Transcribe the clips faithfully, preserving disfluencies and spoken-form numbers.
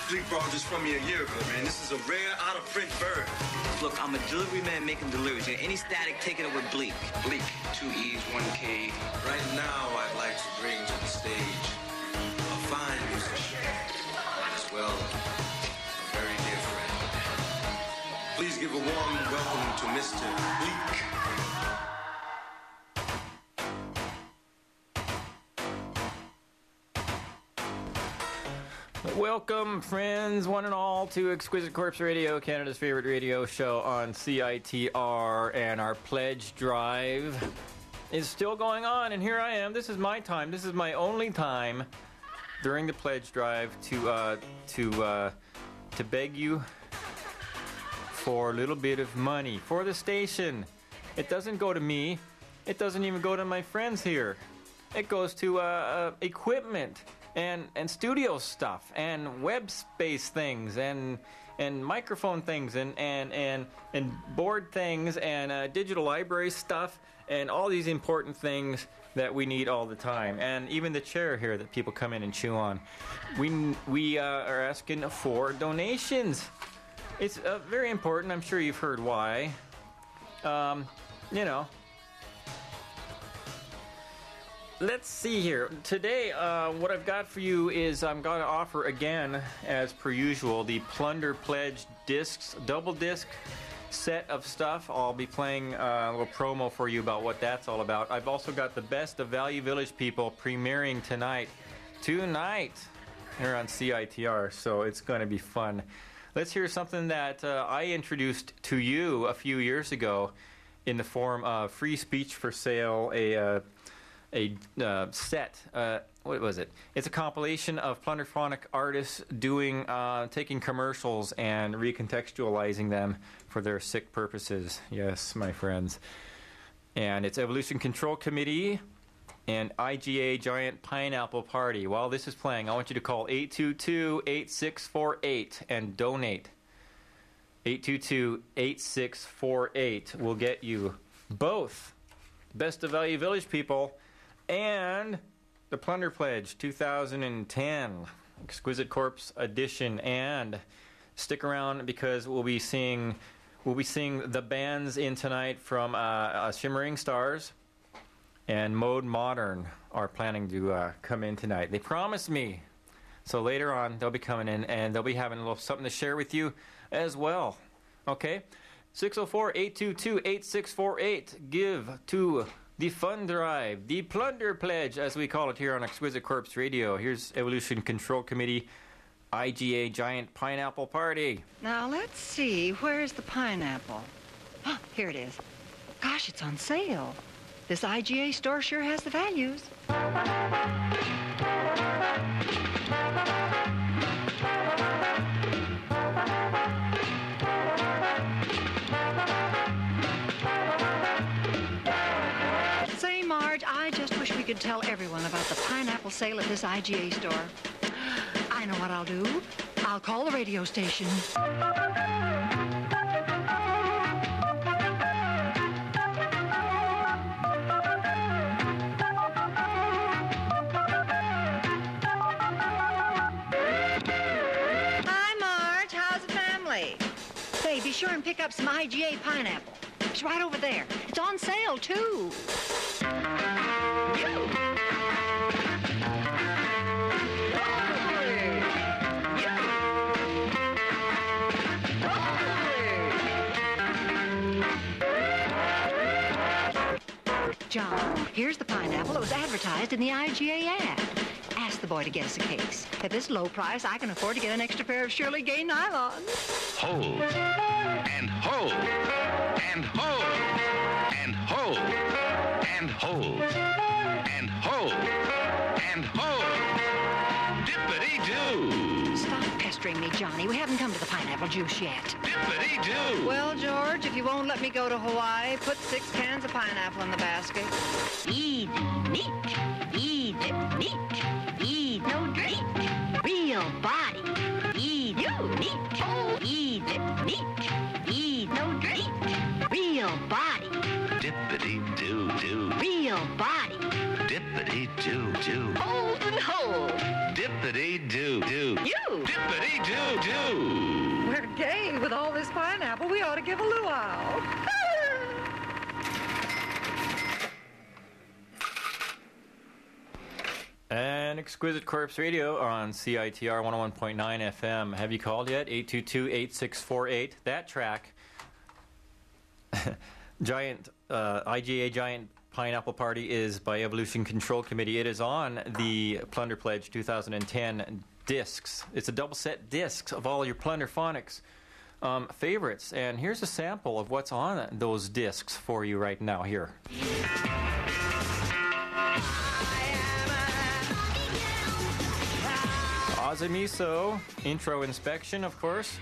Bleak brought this from me a year ago, man. This is a rare, out-of-print bird. Look, I'm a delivery man making deliveries. You know, any static, take it up with Bleak. Bleak, two E's, one K. Right now, I'd like to bring to the stage a fine musician, as well a very dear friend. Please give a warm welcome to Mister Bleak. Welcome, friends, one and all, to Exquisite Corpse Radio, Canada's favorite radio show on C I T R, and our pledge drive is still going on, and here I am. This is my time. This is my only time during the pledge drive to uh, to uh, to beg you for a little bit of money for the station. It doesn't go to me. It doesn't even go to my friends here. It goes to uh, uh, equipment. And and studio stuff and web space things and and microphone things and and and, and board things and uh, digital library stuff and all these important things that we need all the time, and even the chair here that people come in and chew on. We we uh, are asking for donations. It's uh, very important. I'm sure you've heard why. Um, you know. Let's see here. Today, uh, what I've got for you is I'm going to offer again, as per usual, the Plunder Pledge discs, double disc set of stuff. I'll be playing uh, a little promo for you about what that's all about. I've also got the Best of Value Village People premiering tonight, tonight, here on C I T R, so it's going to be fun. Let's hear something that uh, I introduced to you a few years ago in the form of Free Speech for Sale, a... Uh, a uh, set, uh, what was it? It's a compilation of plunderphonic artists doing, uh, taking commercials and recontextualizing them for their sick purposes. Yes, my friends. And it's Evolution Control Committee and I G A Giant Pineapple Party. While this is playing, I want you to call eight two two, eight six four eight and donate. eight two two, eight six four eight will get you both Best of Value Village People and the Plunder Pledge two thousand ten Exquisite Corpse edition. And stick around because we'll be seeing we'll be seeing the bands in tonight from uh, uh, Shimmering Stars and Mode Modern are planning to uh, come in tonight. They promised me. So later on they'll be coming in and they'll be having a little something to share with you as well. Okay? six oh four, eight two two, eight six four eight. Give to the fund drive, the Plunder Pledge, as we call it here on Exquisite Corpse Radio. Here's Evolution Control Committee, I G A Giant Pineapple Party. Now, let's see. Where's the pineapple? Oh, here it is. Gosh, it's on sale. This I G A store sure has the values. I just wish we could tell everyone about the pineapple sale at this I G A store. I know what I'll do. I'll call the radio station. Hi, Marge. How's the family? Hey, be sure and pick up some I G A pineapple. It's right over there. It's on sale, too. John, here's the pineapple that was advertised in the I G A ad. Ask the boy to get us a case. At this low price, I can afford to get an extra pair of Shirley Gay nylons. Hold. And hold. And hold. And hold. And hold. And hold. And hold. Dippity-doo. Stop pestering me, Johnny. We haven't come to the pineapple juice yet. Dippity-doo. Well, George, if you won't let me go to Hawaii, put six cans of pineapple in the basket. Eat, neat. Eat, neat. Eat, no drink. Real body. Eat, you, neat. Eat, neat. Eat, no drink. Real body. Dippity-doo-doo. Real body. Dippity-doo-doo. Hold and hold. Dippity-doo-doo. You. Dippity-doo-doo. We're gay with all this pineapple. We ought to give a luau. And Exquisite Corpse Radio on C I T R one oh one point nine F M. Have you called yet? eight two two, eight six four eight. That track, Giant, uh, I G A Giant Pineapple Party, is by Evolution Control Committee. It is on the Plunder Pledge two thousand ten discs. It's a double set discs of all your Plunderphonics um, favorites. And here's a sample of what's on those discs for you right now here. Ozamiso, intro inspection, of course.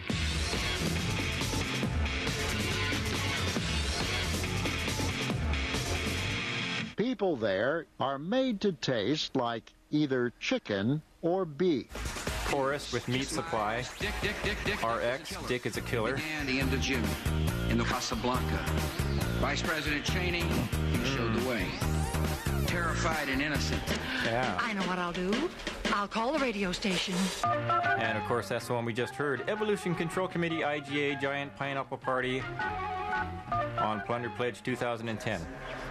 People there are made to taste like either chicken or beef. Porous with meat supply. Dick, Dick, Dick, Dick. R X, Dick is a killer. Andy and the Jim in the Casablanca. Vice President Cheney, he showed the way. Terrified and innocent. Yeah. I know what I'll do. I'll call the radio station. And of course, that's the one we just heard. Evolution Control Committee, I G A Giant Pineapple Party on Plunder Pledge two thousand ten.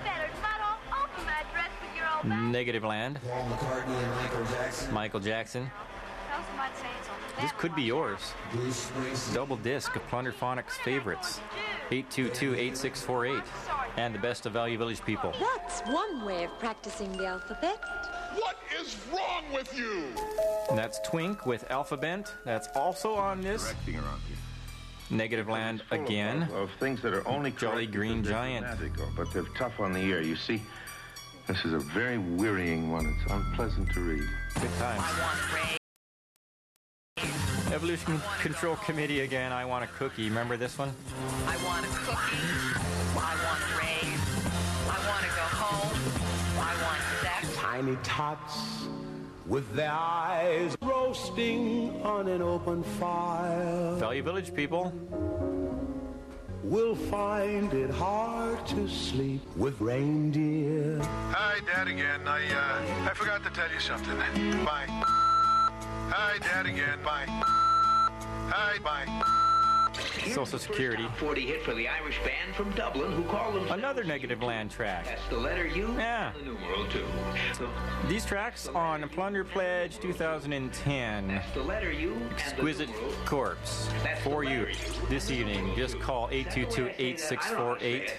Negative Land. Paul McCartney and Michael Jackson. Michael Jackson. This could be yours. Bruce Springsteen. Double disc of Plunderphonics favorites. eight two two, eight six four eight. And the best of Value Village people. That's one way of practicing the alphabet. What is wrong with you? And that's Twink with Alphabet. That's also on this. Directing around here. Negative Land Full again. Of, of things that are only Jolly Green Giant. Magical, but they're tough on the ear. You see, this is a very wearying one. It's unpleasant to read. Good times. Evolution Control Committee again. I Want a Cookie. Remember this one? I want a cookie. I want a raise. I want to go home. I want sex. Tiny tots with their eyes roasting on an open fire. Value Village people will find it hard to sleep with reindeer. Hi, Dad again. I, uh, I forgot to tell you something. Bye. Hi, Dad again. Bye. Hi, bye. Social Security. forty hit for the Irish band from Dublin who call them another Negative Land track. That's the letter U. Yeah. The numeral two. So, these tracks on Plunder Pledge two thousand ten. that's the letter U. Exquisite Corpse for you this evening. Just call eight two two, eight six four eight.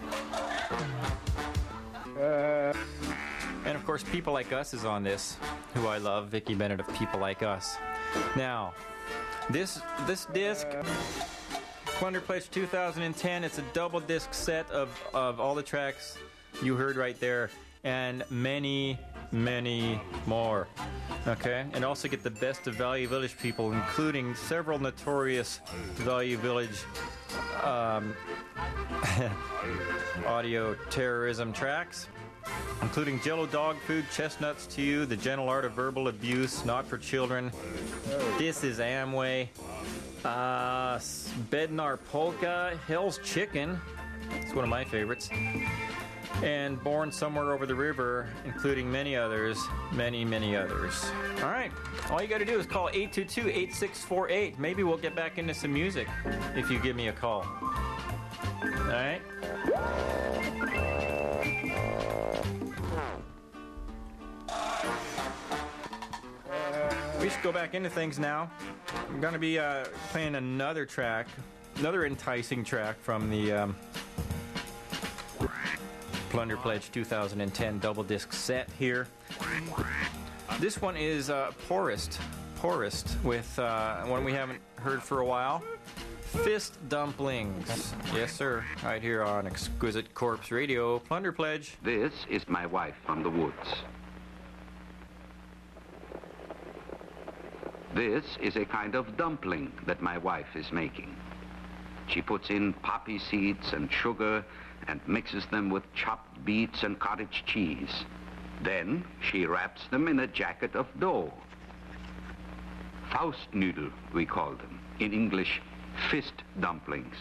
And of course, People Like Us is on this, who I love, Vicki Bennett of People Like Us. Now, this this disc, Plunder Pledge two thousand ten, it's a double disc set of, of all the tracks you heard right there, and many, many more. Okay? And also get the best of Value Village people, including several notorious Value Village um, audio terrorism tracks, including Jello Dog Food, Chestnuts to You, The Gentle Art of Verbal Abuse, Not for Children, This is Amway, uh, Bednar Polka, Hell's Chicken, it's one of my favorites, and Born Somewhere Over the River, including many others, many, many others. All right, all you got to do is call eight two two, eight six four eight. Maybe we'll get back into some music if you give me a call. All right? We should go back into things now. I'm going to be uh, playing another track, another enticing track from the um, Plunder Pledge two thousand ten double disc set here. This one is uh, Poorest, Poorest with uh, one we haven't heard for a while. Fist Dumplings. Yes, sir. Right here on Exquisite Corpse Radio, Plunder Pledge. This is my wife from the woods. This is a kind of dumpling that my wife is making. She puts in poppy seeds and sugar and mixes them with chopped beets and cottage cheese. Then she wraps them in a jacket of dough. Faustnudel, we call them. In English, fist dumplings.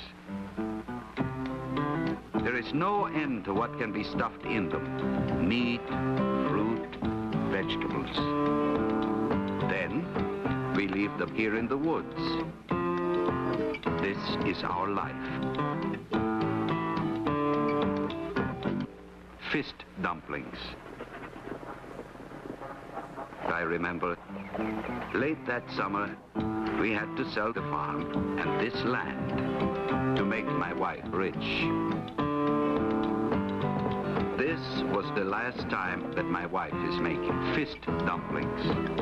There is no end to what can be stuffed in them. Meat, fruit, vegetables. Then We leave them here in the woods. This is our life. Fist dumplings. I remember late that summer, we had to sell the farm and this land to make my wife rich. This was the last time that my wife is making fist dumplings.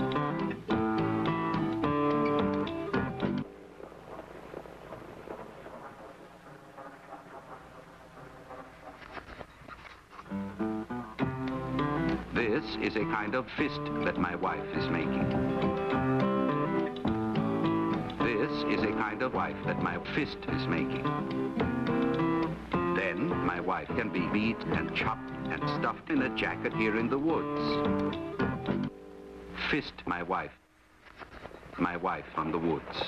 This is a kind of fist that my wife is making. This is a kind of wife that my fist is making. Then my wife can be beat and chopped and stuffed in a jacket here in the woods. Fist my wife. My wife from the woods.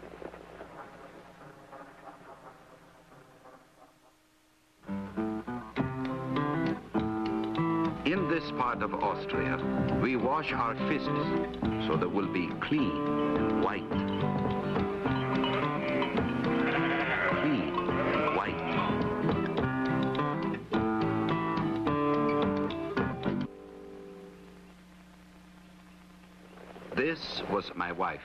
In this part of Austria, we wash our fists so they will be clean, white. Clean, white. This was my wife.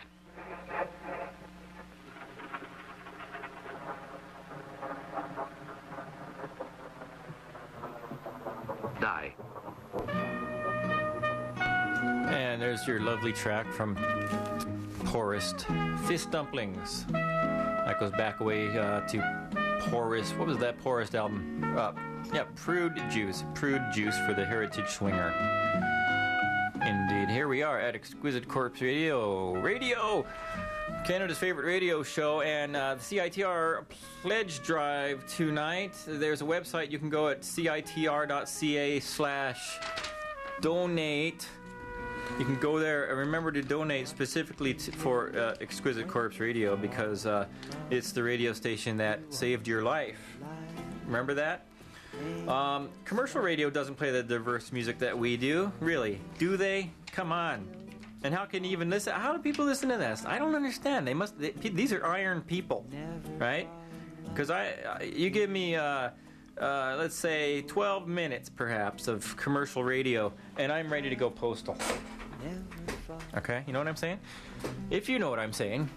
Die. And there's your lovely track from Porist, Fist Dumplings. That goes back away uh, to Porist. What was that Porist album? Uh, yeah, Prude Juice. Prude Juice for the Heritage Swinger. Indeed. Here we are at Exquisite Corpse Radio. Radio! Canada's favorite radio show, and uh, the C I T R pledge drive tonight. There's a website you can go at citr.ca slash donate. You can go there and remember to donate specifically to, for uh, Exquisite Corpse Radio, because uh, it's the radio station that saved your life. Remember that? Um, commercial radio doesn't play the diverse music that we do. Really? Do they? Come on. And how can you even listen? How do people listen to this? I don't understand. They must. They, these are iron people, right? Because I, you give me, uh, uh, let's say, twelve minutes perhaps of commercial radio, and I'm ready to go postal. Okay, you know what I'm saying? If you know what I'm saying,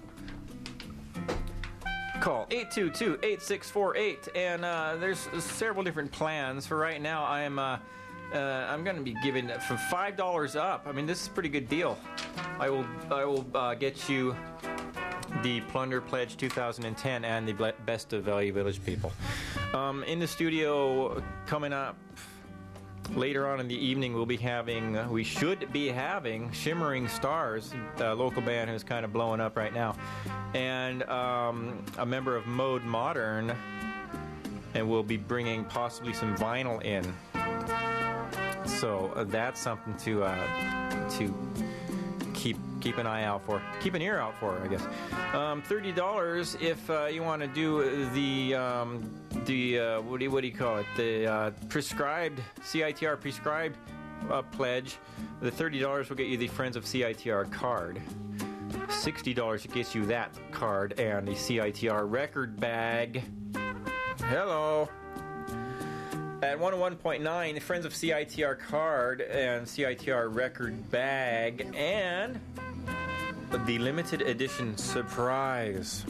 call eight two two, eight six four eight, and uh, there's several different plans. For right now, I am. Uh, Uh, I'm going to be giving from five dollars up. I mean, this is a pretty good deal. I will I will uh, get you the Plunder Pledge two thousand ten and the Best of Value Village people. Um, in the studio coming up later on in the evening, we'll be having, uh, we should be having Shimmering Stars, a local band who's kind of blowing up right now, and um, a member of Mode Modern, and we'll be bringing possibly some vinyl in. So uh, that's something to uh, to keep keep an eye out for, keep an ear out for, I guess. Um, Thirty dollars if uh, you want to do the um, the uh, what do you, what do you call it? The uh, prescribed C I T R prescribed uh, pledge. The thirty dollars will get you the Friends of C I T R card. Sixty dollars gets you that card and the C I T R record bag. Hello. At one oh one point nine, the Friends of C I T R card and C I T R record bag, and the limited edition surprise.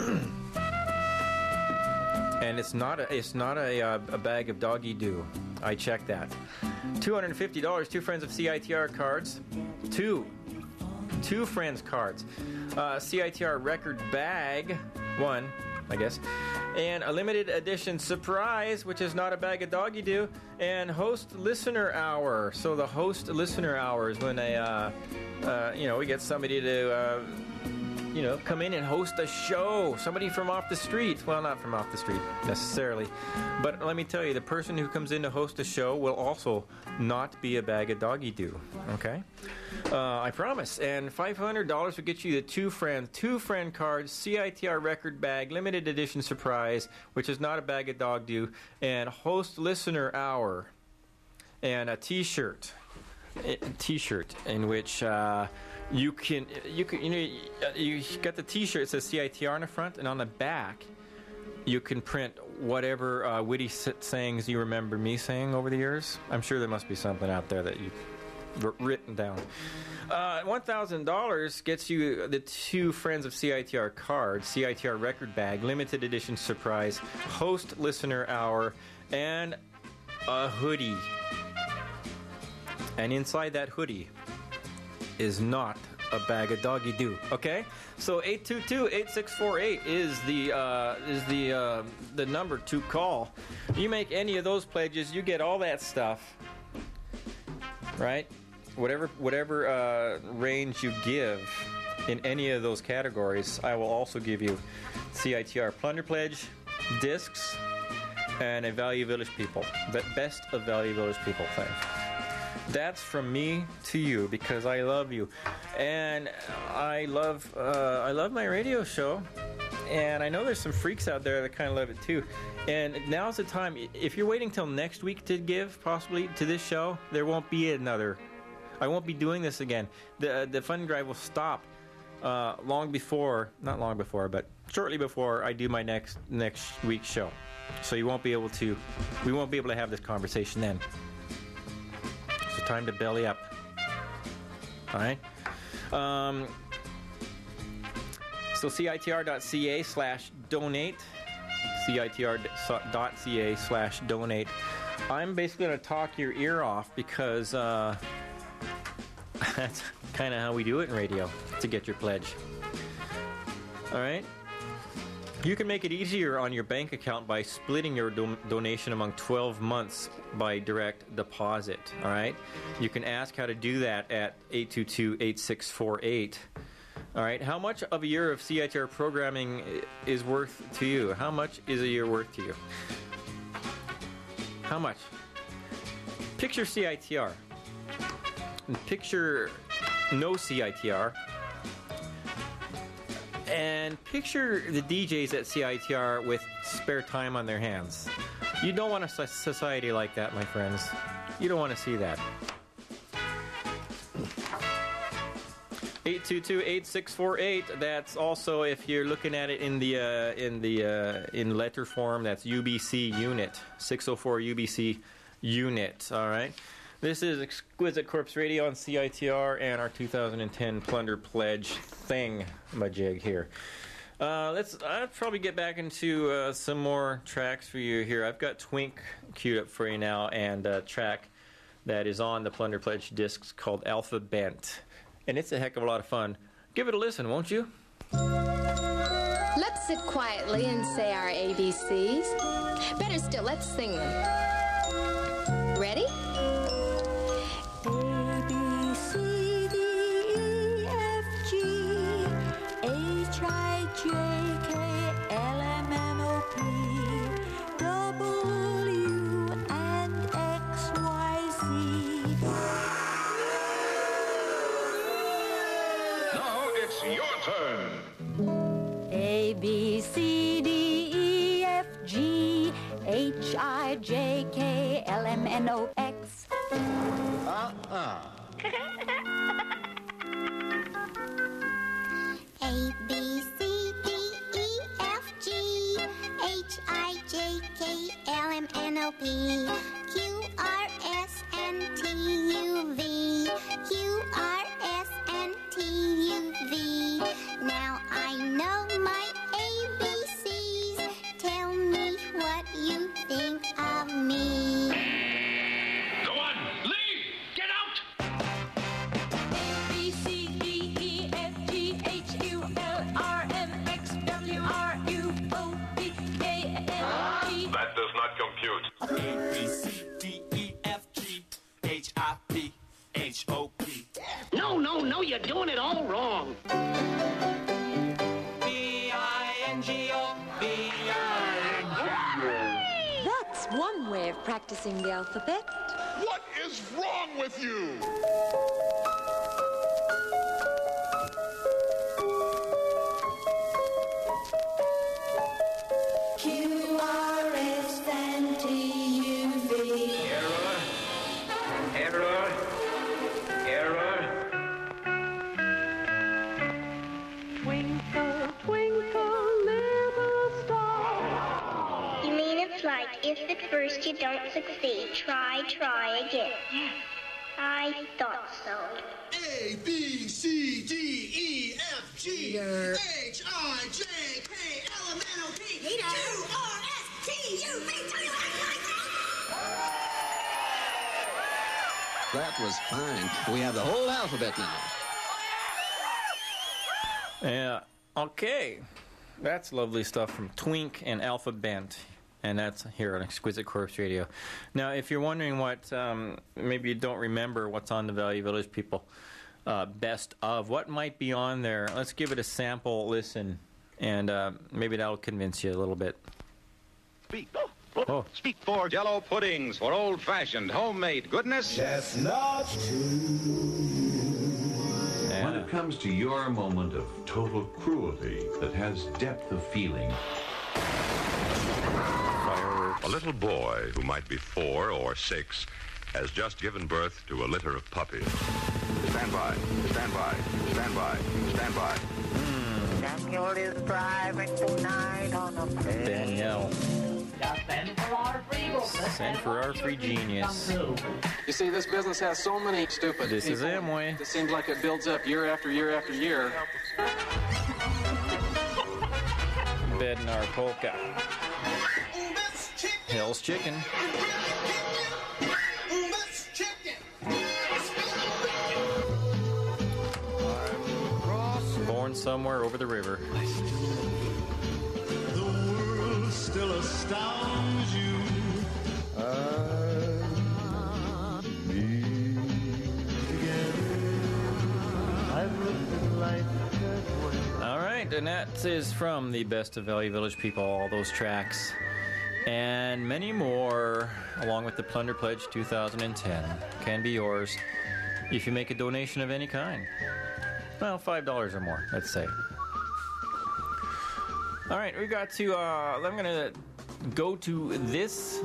And it's not a it's not a uh, a bag of doggy doo. I checked that. Two hundred and fifty dollars. Two Friends of C I T R cards. Two, two Friends cards. Uh, C I T R record bag. One, I guess. And a limited edition surprise, which is not a bag of doggy doo, and host listener hour. So the host listener hour is when they, uh, uh, you know, we get somebody to, uh, you know, come in and host a show. Somebody from off the street. Well, not from off the street necessarily, but let me tell you, the person who comes in to host a show will also not be a bag of doggy doo. Okay, uh, I promise. And five hundred dollars will get you the two friend, two friend cards, C I T R record bag, limited edition surprise, which is not a bag of dog doo, and host listener hour, and a T-shirt, a T-shirt in which uh, you can you can you know you got the T-shirt. It says C I T R on the front, and on the back, you can print whatever uh, witty sayings you remember me saying over the years. I'm sure there must be something out there that you've written down. Uh, one thousand dollars gets you the two Friends of C I T R cards, C I T R record bag, limited edition surprise, host listener hour, and a hoodie. And inside that hoodie is not a bag of doggy doo. Okay, so eight two two, eight six four eight is the uh, is the uh, the number to call. You make any of those pledges, you get all that stuff, right? Whatever whatever uh, range you give in any of those categories, I will also give you C I T R Plunder Pledge, discs, and a Value Village People, the best of Value Village People thing. That's from me to you because I love you, and I love uh, I love my radio show, and I know there's some freaks out there that kind of love it too. And now's the time. If you're waiting till next week to give, possibly to this show, there won't be another. I won't be doing this again. The the fund drive will stop uh, long before, not long before, but shortly before I do my next next week's show. So you won't be able to, we won't be able to have this conversation then. So time to belly up. All right. Um, so C I T R dot C A slash donate. C I T R dot C A slash donate. I'm basically going to talk your ear off because. Uh, That's kind of how we do it in radio to get your pledge. All right? You can make it easier on your bank account by splitting your do- donation among twelve months by direct deposit. All right? You can ask how to do that at eight two two, eight six four eight. All right? How much of a year of C I T R programming is worth to you? How much is a year worth to you? How much? Picture C I T R. And picture no C I T R, and picture the D Js at C I T R with spare time on their hands. You don't want a society like that, my friends. You don't want to see that. eight two two, eight six four eight. That's also, if you're looking at it in the uh, in the uh, in letter form, that's U B C unit six oh four U B C unit. All right. This is Exquisite Corpse Radio on C I T R and our two thousand ten Plunder Pledge thing, my jig here. Uh, let's. I'll probably get back into uh, some more tracks for you here. I've got Twink queued up for you now, and a track that is on the Plunder Pledge discs called Alpha Bent, and it's a heck of a lot of fun. Give it a listen, won't you? Let's sit quietly and say our A B Cs. Better still, let's sing them. Ready? A, B, C, D, E, F, G, H, I, J, K, L, M, N, O, X. Uh-uh. A, B, C, D, E, F, G, H, I, J, K, L, M, N, O, P, Q, R, S, and T, U, V, Q, R, S, and T, U, V. Now I know my A B Cs. Tell me what you think of me. Go on, leave! Get out! A, B, C, D, E, F, G, H, U, L, R, M, X, W, R, U, O, P, K, L, M, T. That does not compute. A, B, C, D, E, F, G, H, I, P, H, O, P. No, no, no, you're doing it all wrong. B I N G O, B I N G O. That's one way of practicing the alphabet. What is wrong with you? Q, R, S, and T, U, V. Error. Error. Error. Twinkle, twinkle, little star. You mean it's like if at first you don't succeed, try, try again. I thought so. A, B, C, D, E, F, G, H, I, J, K, L, M, N, O, P, Q, R, S, T, U, V, W, X, Y, Z. That was fine. We have the whole alphabet now. Yeah, okay. That's lovely stuff from Twink and Alpha Bent. And that's here on Exquisite Corpse Radio. Now, if you're wondering what, um, maybe you don't remember what's on the Value Village People uh, best of, what might be on there, let's give it a sample listen, and uh, maybe that'll convince you a little bit. Speak. Oh. Speak for Jello puddings, for old-fashioned homemade goodness. Chestnuts When it comes to your moment of total cruelty that has depth of feeling. A little boy who might be four or six has just given birth to a litter of puppies. Stand by, stand by, stand by, stand by. Daniel is driving tonight on a plane. Danielle. Send for our free Send for our free genius. You see, this business has so many stupid This is people. Amway. It seems like it builds up year after year after year. Bednar Polka. Hell's Chicken. Born somewhere over the river. The world still astounds you. I, me, together. I've looked at life that way. All right, and that is from the Best of Value Village People, all those tracks. And many more, along with the Plunder Pledge two thousand ten, can be yours if you make a donation of any kind. Well, five dollars or more, let's say. All right, we got to, uh, I'm going to go to this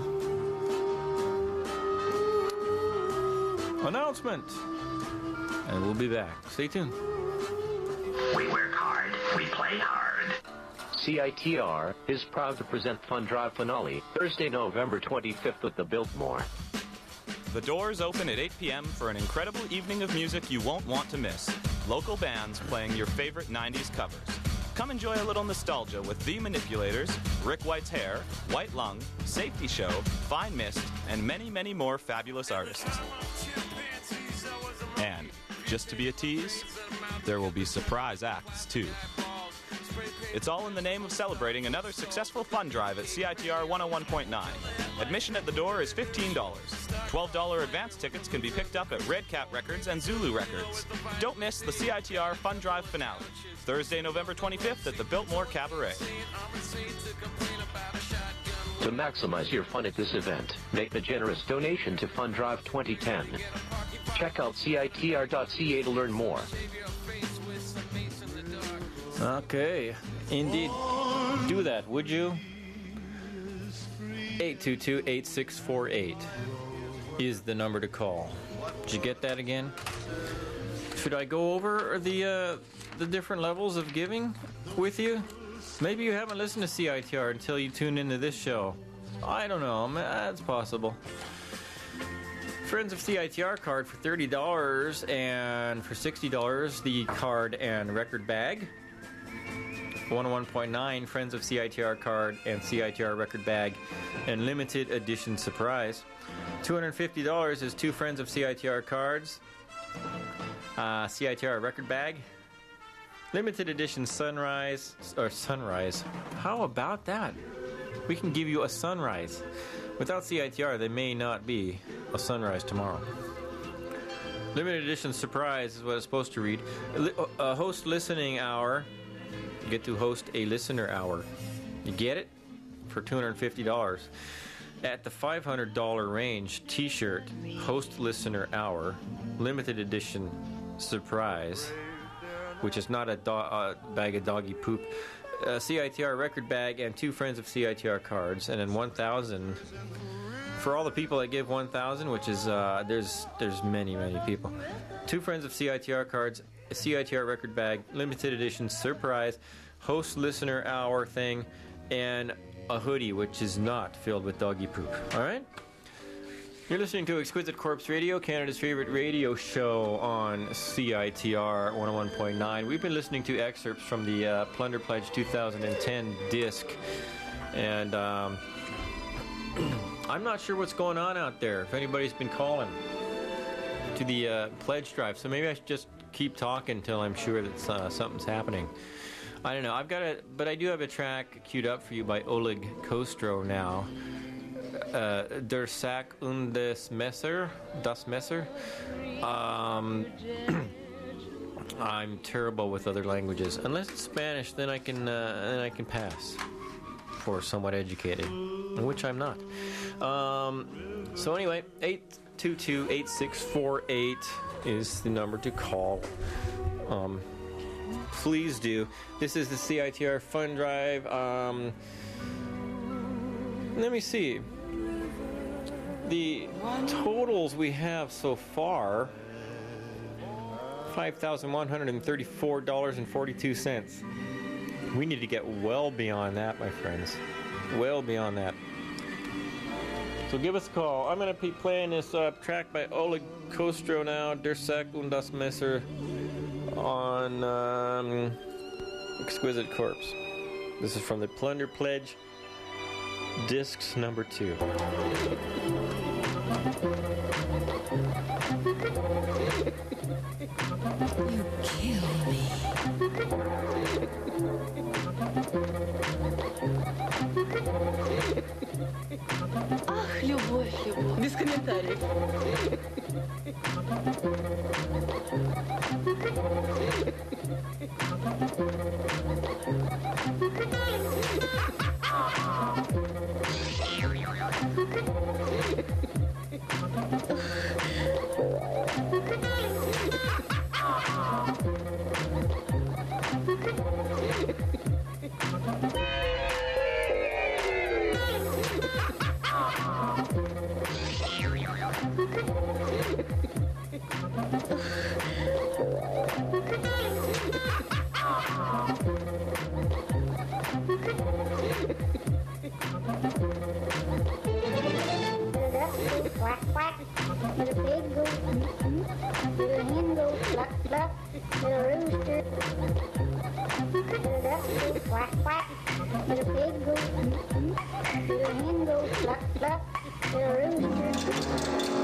announcement. And we'll be back. Stay tuned. We work hard. We play hard. C I T R is proud to present Fun Drive Finale, Thursday, November twenty-fifth at the Biltmore. The doors open at eight p.m. for an incredible evening of music you won't want to miss. Local bands playing your favorite nineties covers. Come enjoy a little nostalgia with The Manipulators, Rick White's Hair, White Lung, Safety Show, Fine Mist, and many, many more fabulous artists. And, just to be a tease, there will be surprise acts, too. It's all in the name of celebrating another successful fun drive at C I T R one oh one point nine. Admission at the door is fifteen dollars. twelve dollars advance tickets can be picked up at Red Cat Records and Zulu Records. Don't miss the C I T R Fun Drive finale, Thursday, November twenty-fifth at the Biltmore Cabaret. To maximize your fun at this event, make a generous donation to Fun Drive twenty ten. Check out C I T R dot C A to learn more. Okay, indeed. Do that, would you? eight two two, eight six four eight is the number to call. Did you get that again? Should I go over the uh, the different levels of giving with you? Maybe you haven't listened to C I T R until you tuned into this show. I don't know. That's possible. Friends of C I T R card for thirty dollars, and for sixty dollars the card and record bag. one oh one point nine Friends of C I T R card and C I T R record bag and limited edition surprise. two hundred fifty dollars is two Friends of C I T R cards, uh, C I T R record bag, limited edition sunrise or sunrise. How about that? We can give you a sunrise. Without C I T R, there may not be a sunrise tomorrow. Limited edition surprise is what it's supposed to read. A host listening hour. You get to host a listener hour. You get it? For two hundred fifty dollars. At the five hundred dollars range, t-shirt, host listener hour, limited edition surprise, which is not a do- uh, bag of doggy poop, a C I T R record bag, and two Friends of C I T R cards, and then one thousand dollars for all the people that give one thousand dollars, which is, uh, there's there's many, many people. Two Friends of C I T R cards a C I T R record bag, limited edition surprise, host listener hour thing, and a hoodie, which is not filled with doggy poop. All right? You're listening to Exquisite Corpse Radio, Canada's favorite radio show on C I T R one oh one point nine. We've been listening to excerpts from the uh, Plunder Pledge two thousand ten disc, and um, I'm not sure what's going on out there, if anybody's been calling to the uh, pledge drive, so maybe I should just keep talking until I'm sure that uh, something's happening. I don't know. I've got a, but I do have a track queued up for you by Oleg Kostro now. Uh, Der Sack und das Messer, das Messer. Um, I'm terrible with other languages. Unless it's Spanish, then I can uh, then I can pass for somewhat educated, which I'm not. Um, so anyway, eight two two, eight six four eight is the number to call. Um, please do. This is the C I T R Fund Drive. Um, let me see. The totals we have so far, five thousand one hundred thirty-four dollars and forty-two cents. We need to get well beyond that, my friends. Well beyond that. So give us a call. I'm going to be playing this uh, track by Oleg Kostro now, Der Sack und das Messer, on um, Exquisite Corpse. This is from the Plunder Pledge, discs number two. You kill me. Ах, любовь, любовь. Без комментариев. Quack, quack. Let a pig go mm-hmm. Let a hen go cluck, cluck. Let a rooster. Let a duck go quack, quack. Let a pig go mm-hmm. Let a hen go cluck, cluck. Let a rooster.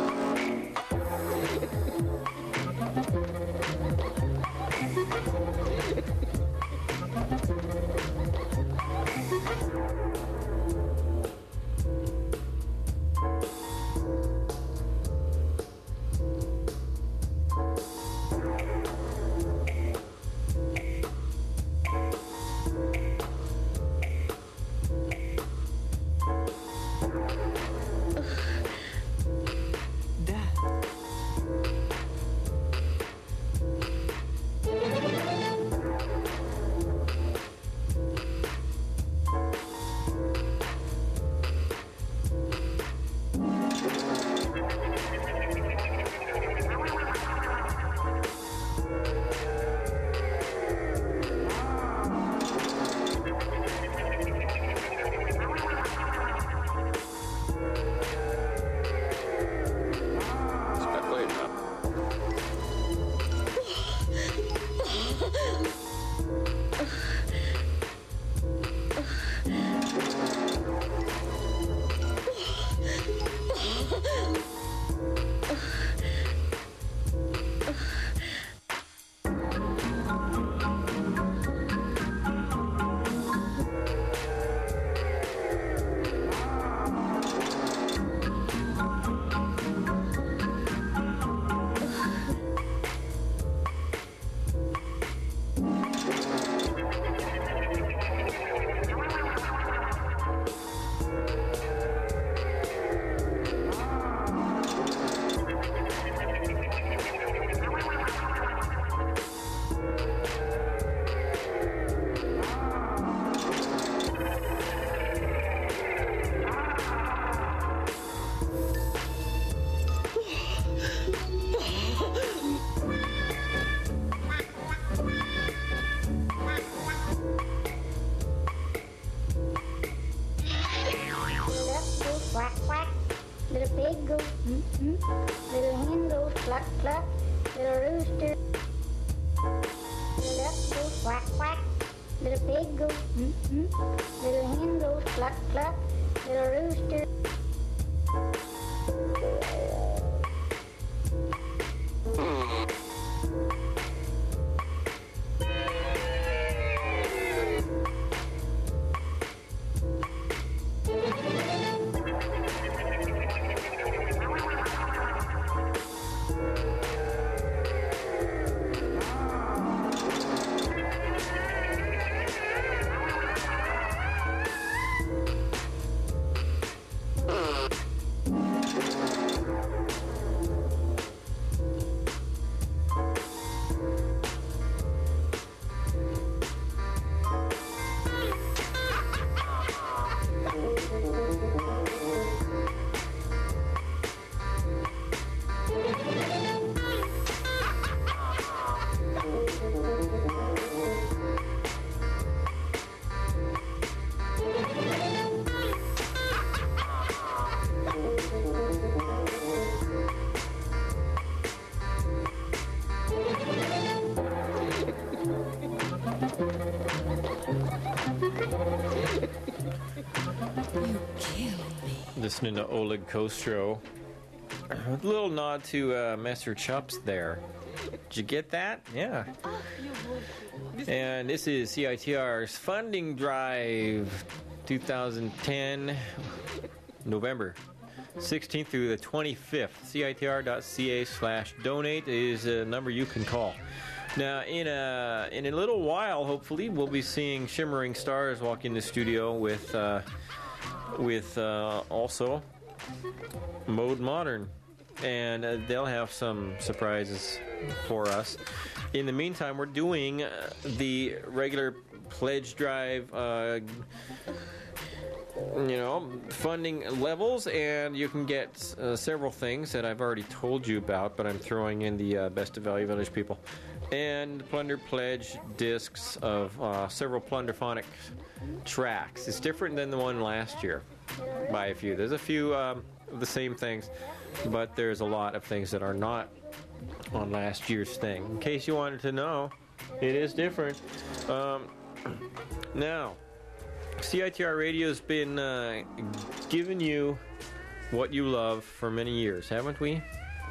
pig goes mm-mm, little hen goes cluck cluck, little rooster. Listening to Oleg Kostro. A little nod to uh, Master Chops there. Did you get that? Yeah. And this is C I T R's Funding Drive twenty ten, November sixteenth through the twenty-fifth. C I T R dot C A slash donate is a number you can call. Now, in a, in a little while, hopefully, we'll be seeing Shimmering Stars walk in the studio with... Uh, with uh, also Mode Modern, and uh, they'll have some surprises for us. In the meantime, we're doing uh, the regular pledge drive uh, you know, funding levels, and you can get uh, several things that I've already told you about, but I'm throwing in the uh, Best of Value Village people, and Plunder Pledge discs of uh, several Plunderphonic tracks. It's different than the one last year by a few. There's a few um, of the same things, but there's a lot of things that are not on last year's thing. In case you wanted to know, it is different. Um, now, C I T R Radio's been uh, giving you what you love for many years, haven't we?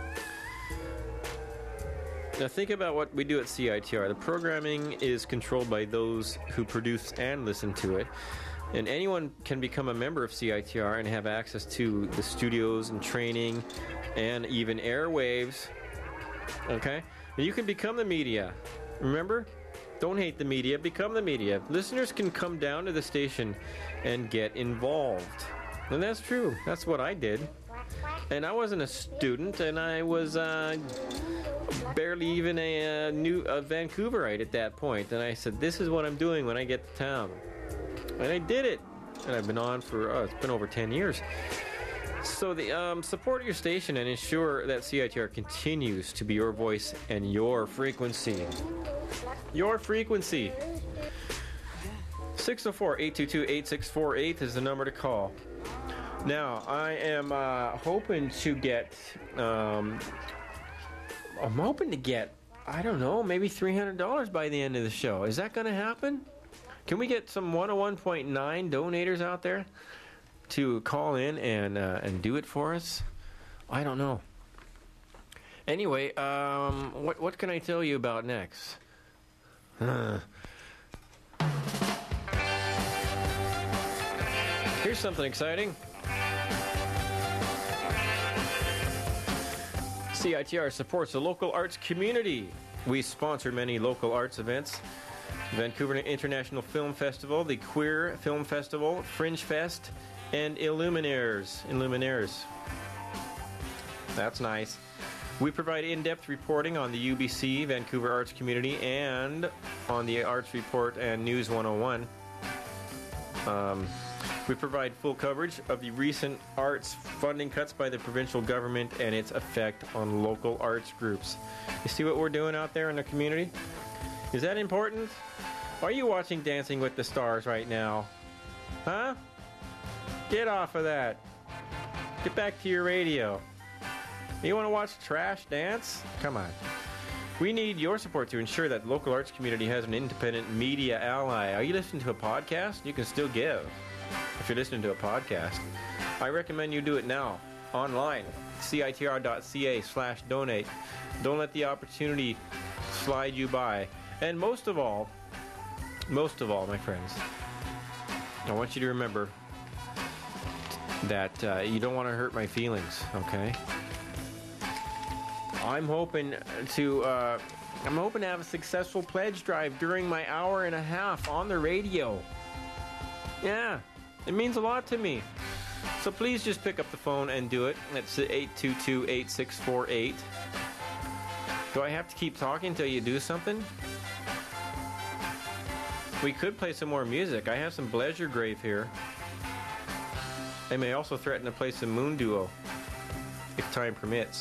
Now think about what we do at C I T R. The programming is controlled by those who produce and listen to it. And anyone can become a member of C I T R and have access to the studios and training and even airwaves. Okay? And you can become the media. Remember? Don't hate the media, become the media. Listeners can come down to the station and get involved. And that's true. That's what I did. And I wasn't a student, and I was uh, barely even a, uh, new a Vancouverite at that point. And I said, this is what I'm doing when I get to town. And I did it. And I've been on for, oh, it's been over ten years. So the um, support your station and ensure that C I T R continues to be your voice and your frequency. Your frequency. six oh four, eight two two, eight six four eight is the number to call. Now, I am uh, hoping to get, um, I'm hoping to get, I don't know, maybe three hundred dollars by the end of the show. Is that going to happen? Can we get some one oh one point nine donators out there to call in and uh, and do it for us? I don't know. Anyway, um, what what can I tell you about next? Uh. Here's something exciting. C I T R supports the local arts community. We sponsor many local arts events. Vancouver International Film Festival, the Queer Film Festival, Fringe Fest, and Illuminaires. Illuminaires. That's nice. We provide in-depth reporting on the U B C, Vancouver Arts Community, and on the Arts Report and News one oh one. Um, we provide full coverage of the recent arts funding cuts by the provincial government and its effect on local arts groups. You see what we're doing out there in the community? Is that important? Are you watching Dancing with the Stars right now? Huh? Get off of that. Get back to your radio. You want to watch trash dance? Come on. We need your support to ensure that the local arts community has an independent media ally. Are you listening to a podcast? You can still give if you're listening to a podcast. I recommend you do it now, online, citr.ca slash donate. Don't let the opportunity slide you by. And most of all, most of all, my friends, I want you to remember that uh, you don't want to hurt my feelings, okay? I'm hoping to uh, I'm hoping to have a successful pledge drive during my hour and a half on the radio. Yeah, it means a lot to me. So please just pick up the phone and do it. It's eight two two, eight six four eight. Do I have to keep talking until you do something? We could play some more music. I have some Pleasure Grave here. I may also threaten to play some Moon Duo, if time permits.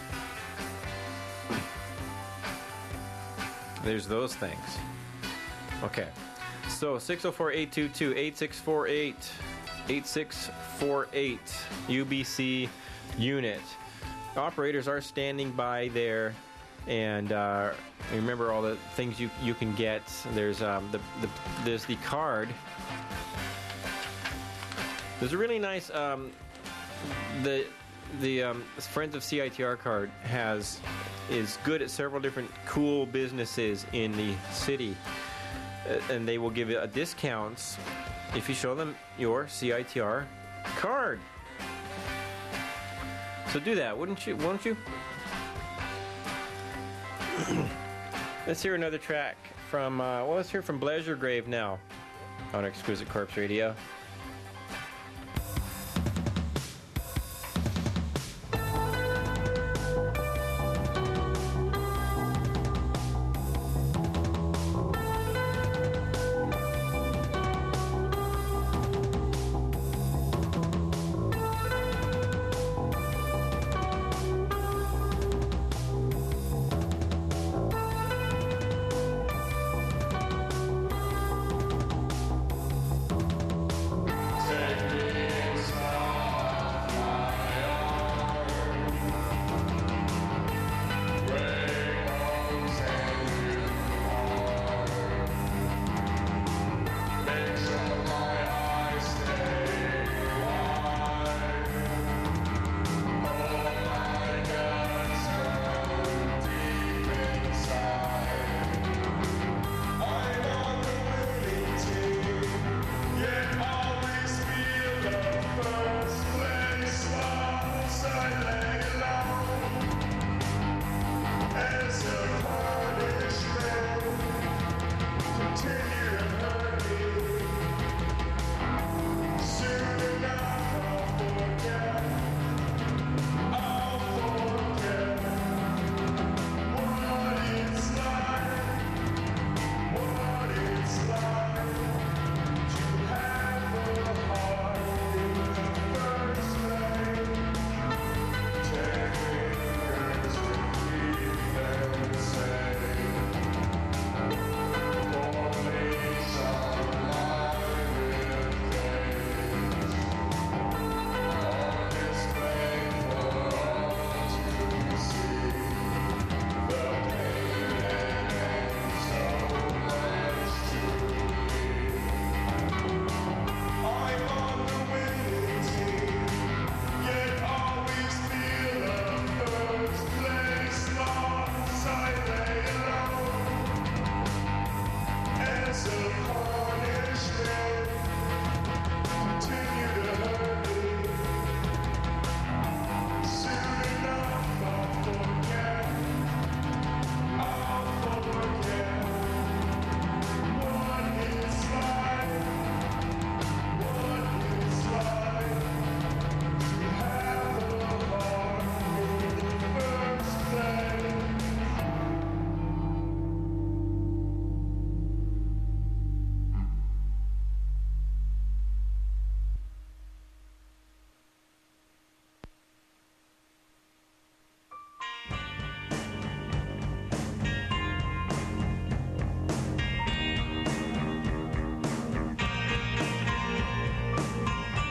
There's those things. Okay. So six oh four, eight two two, eight six four eight. eight six four eight. U B C unit. Operators are standing by there. And uh, remember all the things you you can get. There's um, the, the there's the card. There's a really nice um, the the um, Friends of C I T R card has is good at several different cool businesses in the city, uh, and they will give you a discounts if you show them your C I T R card. So do that, wouldn't you? Won't you? Let's hear another track from, uh, well, let's hear from Pleasure Grave now on Exquisite Corpse Radio.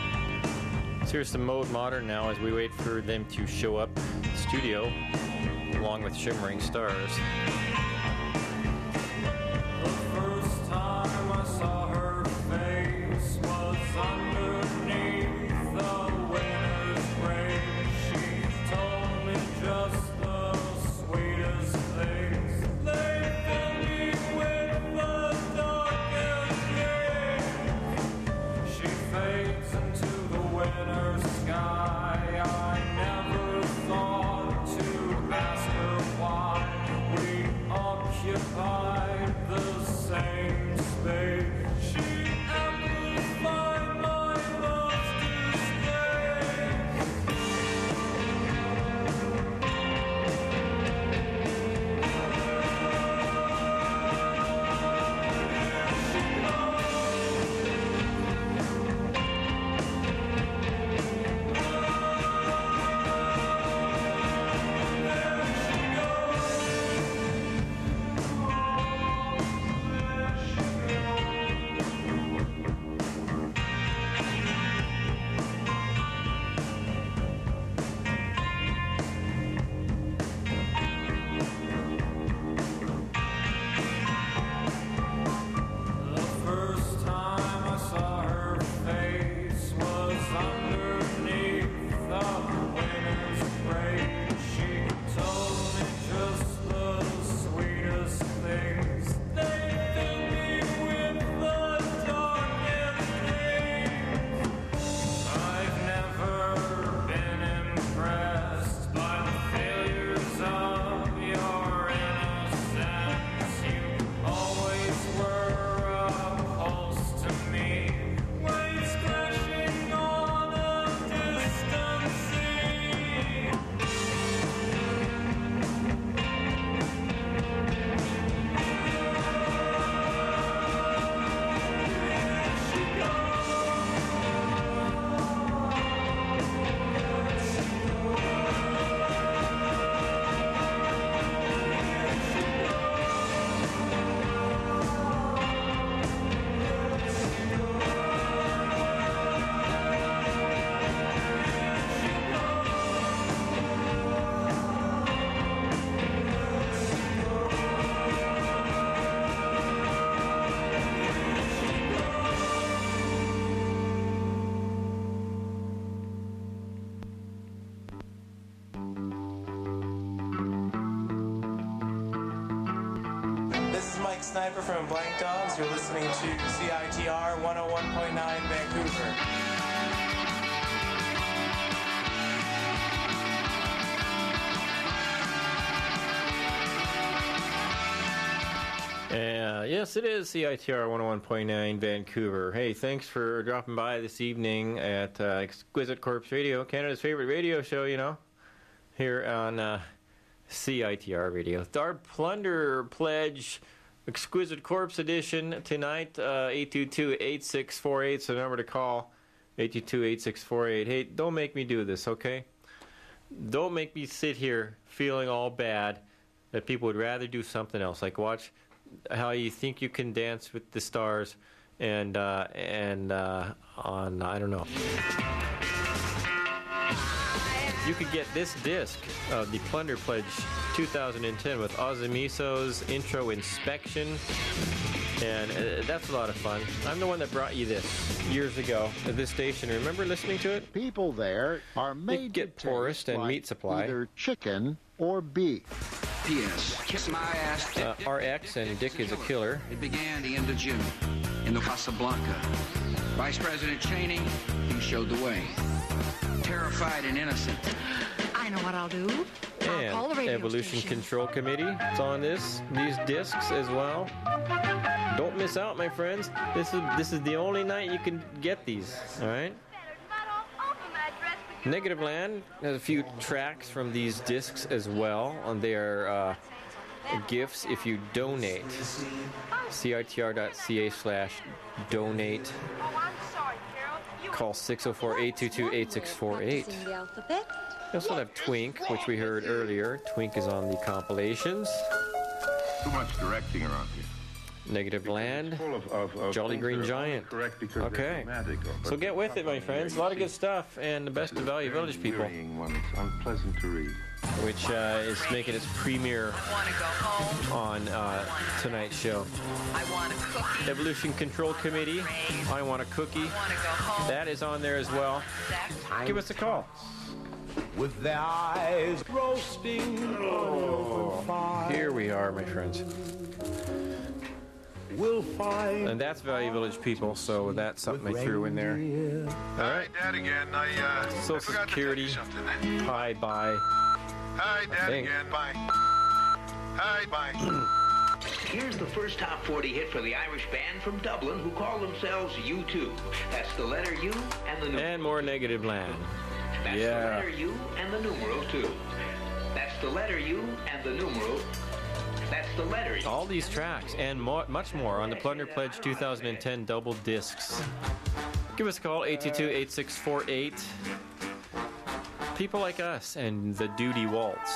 Here's some Mode Modern now as we wait for them to show up in the studio. along with Shimmering Stars. The first time I saw her face was underneath the winter's rain. She told me just the sweetest things. They filled me with the darkest dreams. She fades into the winter sky. I never thought to ask her why we occupied the same space. She amplified my love's disgrace. The first time I saw her face was underneath the winter's rain. She told me just the sweetest things. They filled me with the darkest dreams. I've never been impressed by the failures of your innocence. You always were a pulse to me, waves crashing on a distant sea. This is Mike Sniper from Blank Dogs. You're listening to C I T R one oh one point nine Vancouver. Uh, yes, it is C I T R one oh one point nine Vancouver. Hey, thanks for dropping by this evening at uh, Exquisite Corpse Radio, Canada's favorite radio show, you know, here on uh, C I T R Radio. Our Plunder Pledge Exquisite Corpse Edition tonight, uh, eight two two, eight six four eight, so the number to call, eight two two, eight six four eight. Hey, don't make me do this, okay? Don't make me sit here feeling all bad that people would rather do something else, like watch how you think you can dance with the stars and uh, and uh, on I don't know. You could get this disc of the Plunder Pledge two thousand ten with Ozamiso's intro inspection, and uh, that's a lot of fun. I'm the one that brought you this years ago at this station. Remember listening to it? People there are made get to Forrest taste and like Meat Supply. either chicken or beef. P S. Kiss my ass. Uh, R X and Dick is a Killer. It began the end of June in the Casablanca. Vice President Cheney, he showed the way. Terrified and innocent. I know what I'll do. I'll call the And radio Evolution station. Control Committee. It's on this these discs as well. Don't miss out, my friends. This is this is the only night you can get these. All right. Negative Land has a few tracks from these discs as well, and they are uh, gifts if you donate. C I T R dot C A slash donate. Call six oh four, eight two two, eight six four eight. Practicing the alphabet. We also have Twink, which we heard earlier. Twink is on the compilations. Too much directing around here. Negative Land, Full of, of, of Jolly things Green that are Giant. Correct because Okay. they're grammatical, So but get with it, my friends. A lot of good stuff, and the best of Value Village people. wearying one. It's unpleasant to read. which uh, is making its premiere I want to go home. on uh, tonight's show. I want a cookie. Evolution Control Committee, I Want a Cookie. I want to go home. That is on there as well. Give us a call. With their eyes roasting on open fire. Here we are, my friends. We'll find. And that's Value Village people, so that's something I threw in there. All right. Hi, Dad again. I, uh, Social I forgot Security. to tell you something. Hi, bye. Hi, Dad think. again. Bye. Hi, bye. Here's the first top forty hit for the Irish band from Dublin who call themselves U two. That's the letter U and the numeral. And more Negative Land. That's Yeah. the letter U and the numeral two. That's the letter U and the numeral. That's the letter U. All these tracks and mo- much more on the Plunder Pledge two thousand ten double discs. Give us a call, eight two two, eight six four eight. People Like Us and the Duty Waltz.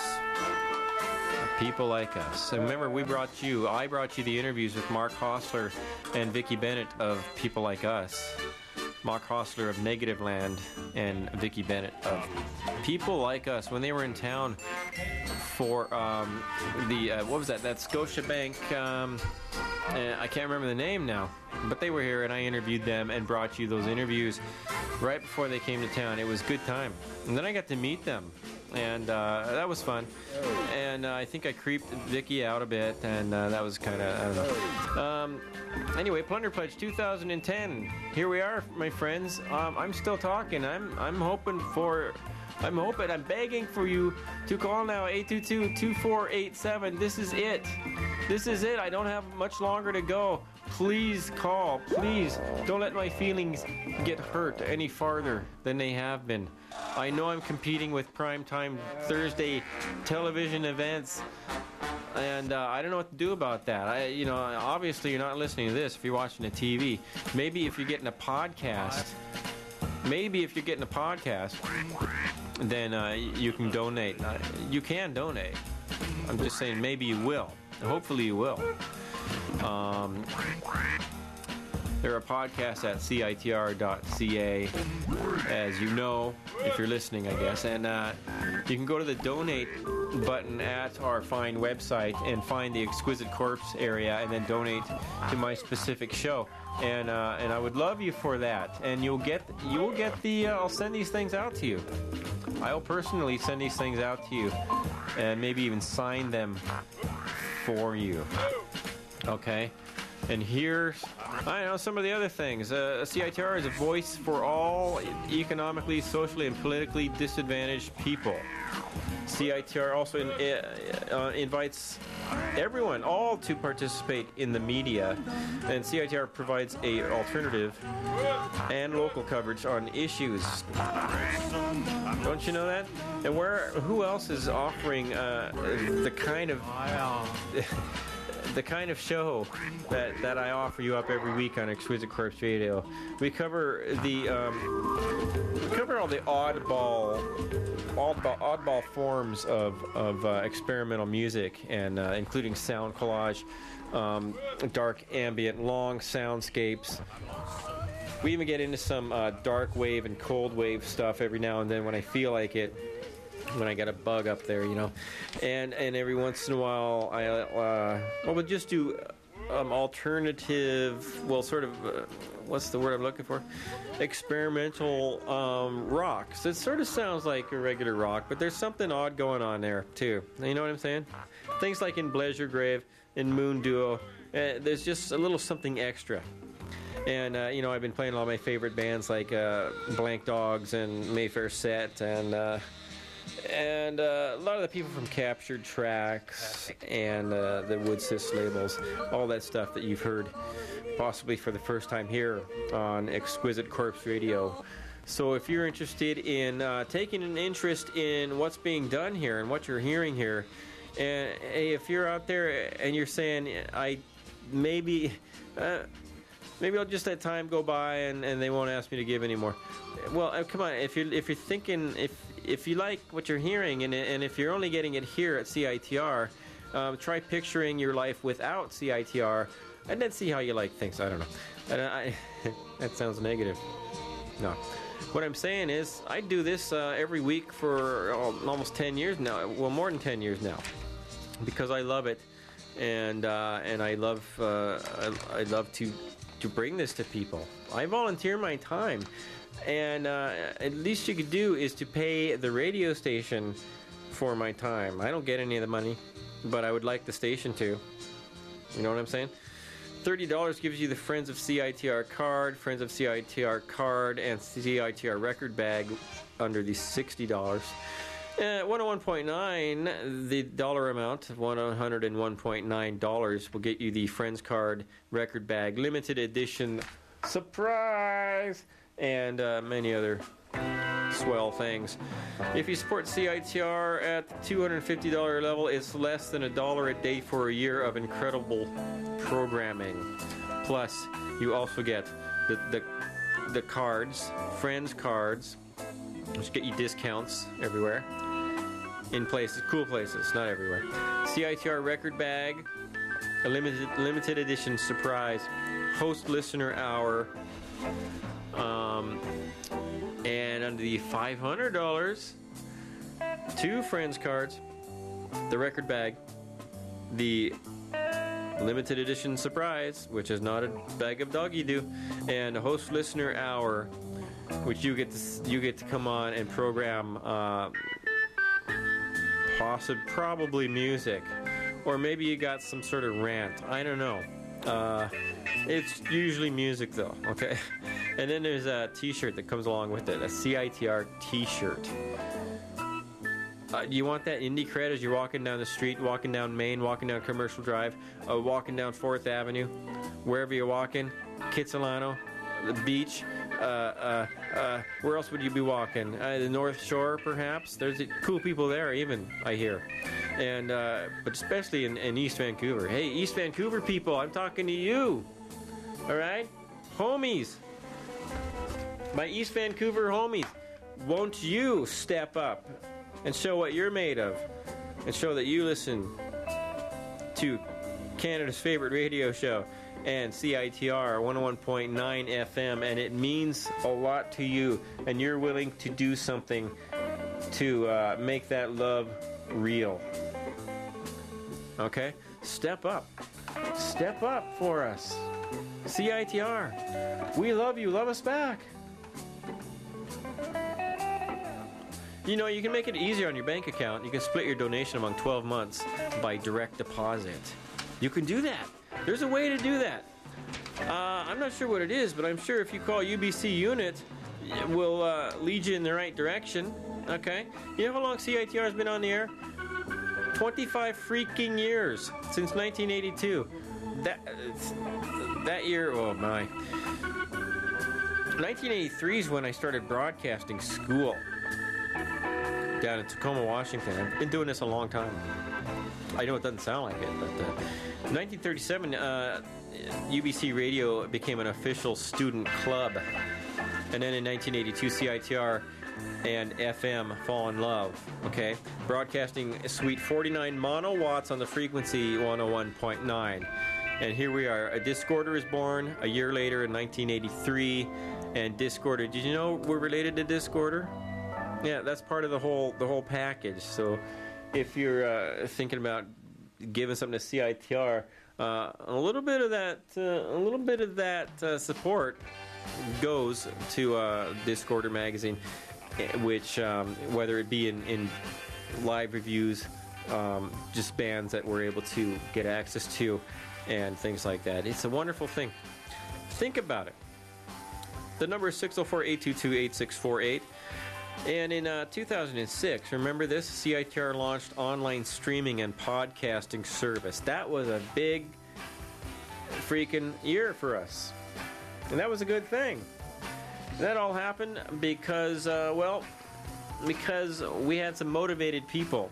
People Like Us. And remember, we brought you, I brought you the interviews with Mark Hostler and Vicki Bennett of People Like Us. Mark Hostler of Negative Land and Vicki Bennett of People Like Us when they were in town for um, the, uh, what was that, that Scotiabank, um, uh, I can't remember the name now, but they were here and I interviewed them and brought you those interviews right before they came to town. It was a good time. And then I got to meet them. And uh, that was fun. And uh, I think I creeped Vicky out a bit, and uh, that was kind of, I don't know. Um, anyway, Plunder Pledge two thousand ten. Here we are, my friends. Um, I'm still talking. I'm I'm hoping for, I'm hoping, I'm begging for you to call now, eight two two, two four eight seven. This is it. This is it. I don't have much longer to go. Please call. Please don't let my feelings get hurt any farther than they have been. I know I'm competing with primetime Thursday television events, and uh, I don't know what to do about that. I, you know, obviously you're not listening to this if you're watching the T V. Maybe if you're getting a podcast, maybe if you're getting a podcast, then uh, you can donate. Uh, you can donate. I'm just saying maybe you will. Hopefully you will. Um, there are podcasts at C I T R dot C A, as you know, if you're listening, I guess. And uh, you can go to the donate button at our fine website and find the Exquisite Corpse area and then donate to my specific show. And uh, and I would love you for that. And you'll get you will get the uh, I'll send these things out to you. I'll personally send these things out to you, and maybe even sign them for you. Okay. And here's, I know, some of the other things. Uh, C I T R is a voice for all economically, socially, and politically disadvantaged people. C I T R also in, uh, uh, invites everyone, all, to participate in the media. And C I T R provides a alternative and local coverage on issues. Don't you know that? And where? Who else is offering uh, the kind of... the kind of show that, that I offer you up every week on Exquisite Corpse Radio? We cover the um, we cover all the oddball oddball, oddball forms of of uh, experimental music, and uh, including sound collage, um, dark ambient, long soundscapes. We even get into some uh, dark wave and cold wave stuff every now and then when I feel like it. When I got a bug up there, you know, and and every once in a while I uh, well, we'll just do um, alternative, well, sort of, uh, what's the word I'm looking for? Experimental um, rock. So it sort of sounds like a regular rock, but there's something odd going on there too. You know what I'm saying? Things like in Pleasure Grave, in Moon Duo, uh, there's just a little something extra. And, uh, you know, I've been playing all my favorite bands like uh, Blank Dogs and Mayfair Set, and uh, and uh, a lot of the people from Captured Tracks and uh, the Woodsis labels, all that stuff that you've heard possibly for the first time here on Exquisite Corpse Radio. So if you're interested in uh, taking an interest in what's being done here and what you're hearing here, and hey, if you're out there and you're saying, I maybe... Uh, Maybe I'll just let time go by and, and they won't ask me to give anymore. Well, uh, come on, if you're if you're thinking if if you like what you're hearing and and if you're only getting it here at C I T R, um, try picturing your life without C I T R, and then see how you like things. I don't know. I, I, that sounds negative. No. what I'm saying is, I do this uh, every week for uh, almost ten years now. Well, more than ten years now, because I love it, and uh, and I love uh, I, I love to to bring this to people. I volunteer my time, and uh, at least you could do is to pay the radio station for my time. I don't get any of the money, but I would like the station to. You know what I'm saying? thirty dollars gives you the Friends of C I T R card, Friends of C I T R card, and C I T R record bag under the sixty dollars. At one oh one point nine, the dollar amount of one hundred one point nine dollars will get you the Friends card, record bag, limited edition surprise, and uh, many other swell things. If you support C I T R at the two hundred fifty dollars level, it's less than a dollar a day for a year of incredible programming. Plus, you also get the the, the cards, Friends cards, which get you discounts everywhere, in places, cool places, not everywhere. C I T R record bag, a limited limited edition surprise, host listener hour, um, and under the five hundred dollars, two Friends cards, the record bag, the limited edition surprise, which is not a bag of doggy doo, and a host listener hour, which you get to you get to come on and program uh, possibly probably music, or maybe you got some sort of rant. I don't know. Uh, it's usually music though. Okay. And then there's a t-shirt that comes along with it, a C I T R t-shirt. Uh, do you want that indie cred as you're walking down the street, walking down Main, walking down Commercial Drive, uh, walking down fourth Avenue, wherever you're walking, Kitsilano, the beach, uh, uh, uh, where else would you be walking? Uh, the North Shore, perhaps? There's cool people there, even, I hear. And, uh, but especially in, in East Vancouver. Hey, East Vancouver people, I'm talking to you. All right? Homies. My East Vancouver homies, won't you step up and show what you're made of, and show that you listen to Canada's favorite radio show and C I T R one oh one point nine F M, and it means a lot to you, and you're willing to do something to uh, make that love real. Okay? Step up. Step up for us. C I T R. We love you. Love us back. You know, you can make it easier on your bank account. You can split your donation among twelve months by direct deposit. You can do that. There's a way to do that. Uh, I'm not sure what it is, but I'm sure if you call U B C Unit, it will uh, lead you in the right direction. Okay? You know how long C I T R has been on the air? twenty-five freaking years. Since nineteen eighty-two. That, uh, that year, oh my. nineteen eighty-three is when I started broadcasting school. Down in Tacoma, Washington. I've been doing this a long time. I know it doesn't sound like it, but uh, nineteen thirty-seven, uh, U B C Radio became an official student club. And then in nineteen eighty-two, C I T R and F M fall in love. Okay? Broadcasting Suite forty-nine mono watts on the frequency one oh one point nine. And here we are. A Discorder is born a year later in nineteen eighty-three. And Discorder, did you know we're related to Discorder? Yeah, that's part of the whole the whole package. So, if you're uh, thinking about giving something to C I T R, uh, a little bit of that, uh, a little bit of that uh, support goes to uh, Discorder magazine, which um, whether it be in, in live reviews, um, just bands that we're able to get access to, and things like that. It's a wonderful thing. Think about it. The number is six oh four, eight two two, eight six four eight. And in uh, two thousand six, remember this? C I T R launched online streaming and podcasting service. That was a big freaking year for us. And that was a good thing. That all happened because, uh, well, because we had some motivated people.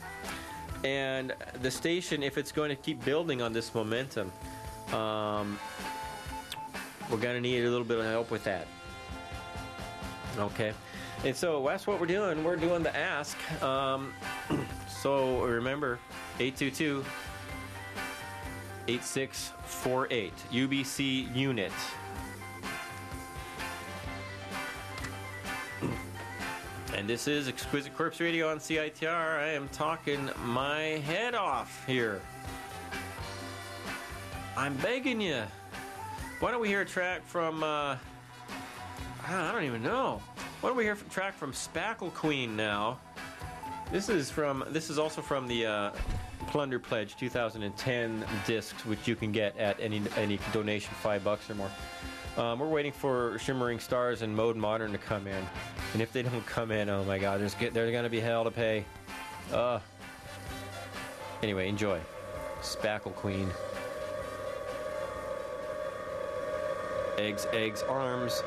And the station, if it's going to keep building on this momentum, um, we're going to need a little bit of help with that. Okay? And so that's what we're doing. We're doing the ask. Um, so remember, eight two two, eight six four eight, U B C Unit. And this is Exquisite Corpse Radio on C I T R. I am talking my head off here. I'm begging you. Why don't we hear a track from, uh, I don't even know. Why don't we hear a track from Spackle Queen now? This is from, this is also from the uh, Plunder Pledge two thousand ten discs, which you can get at any any donation, five bucks or more. Um, we're waiting for Shimmering Stars and Mode Modern to come in. And if they don't come in, oh my god, there's, there's going to be hell to pay. Uh, anyway, enjoy. Spackle Queen. Eggs, eggs, arms.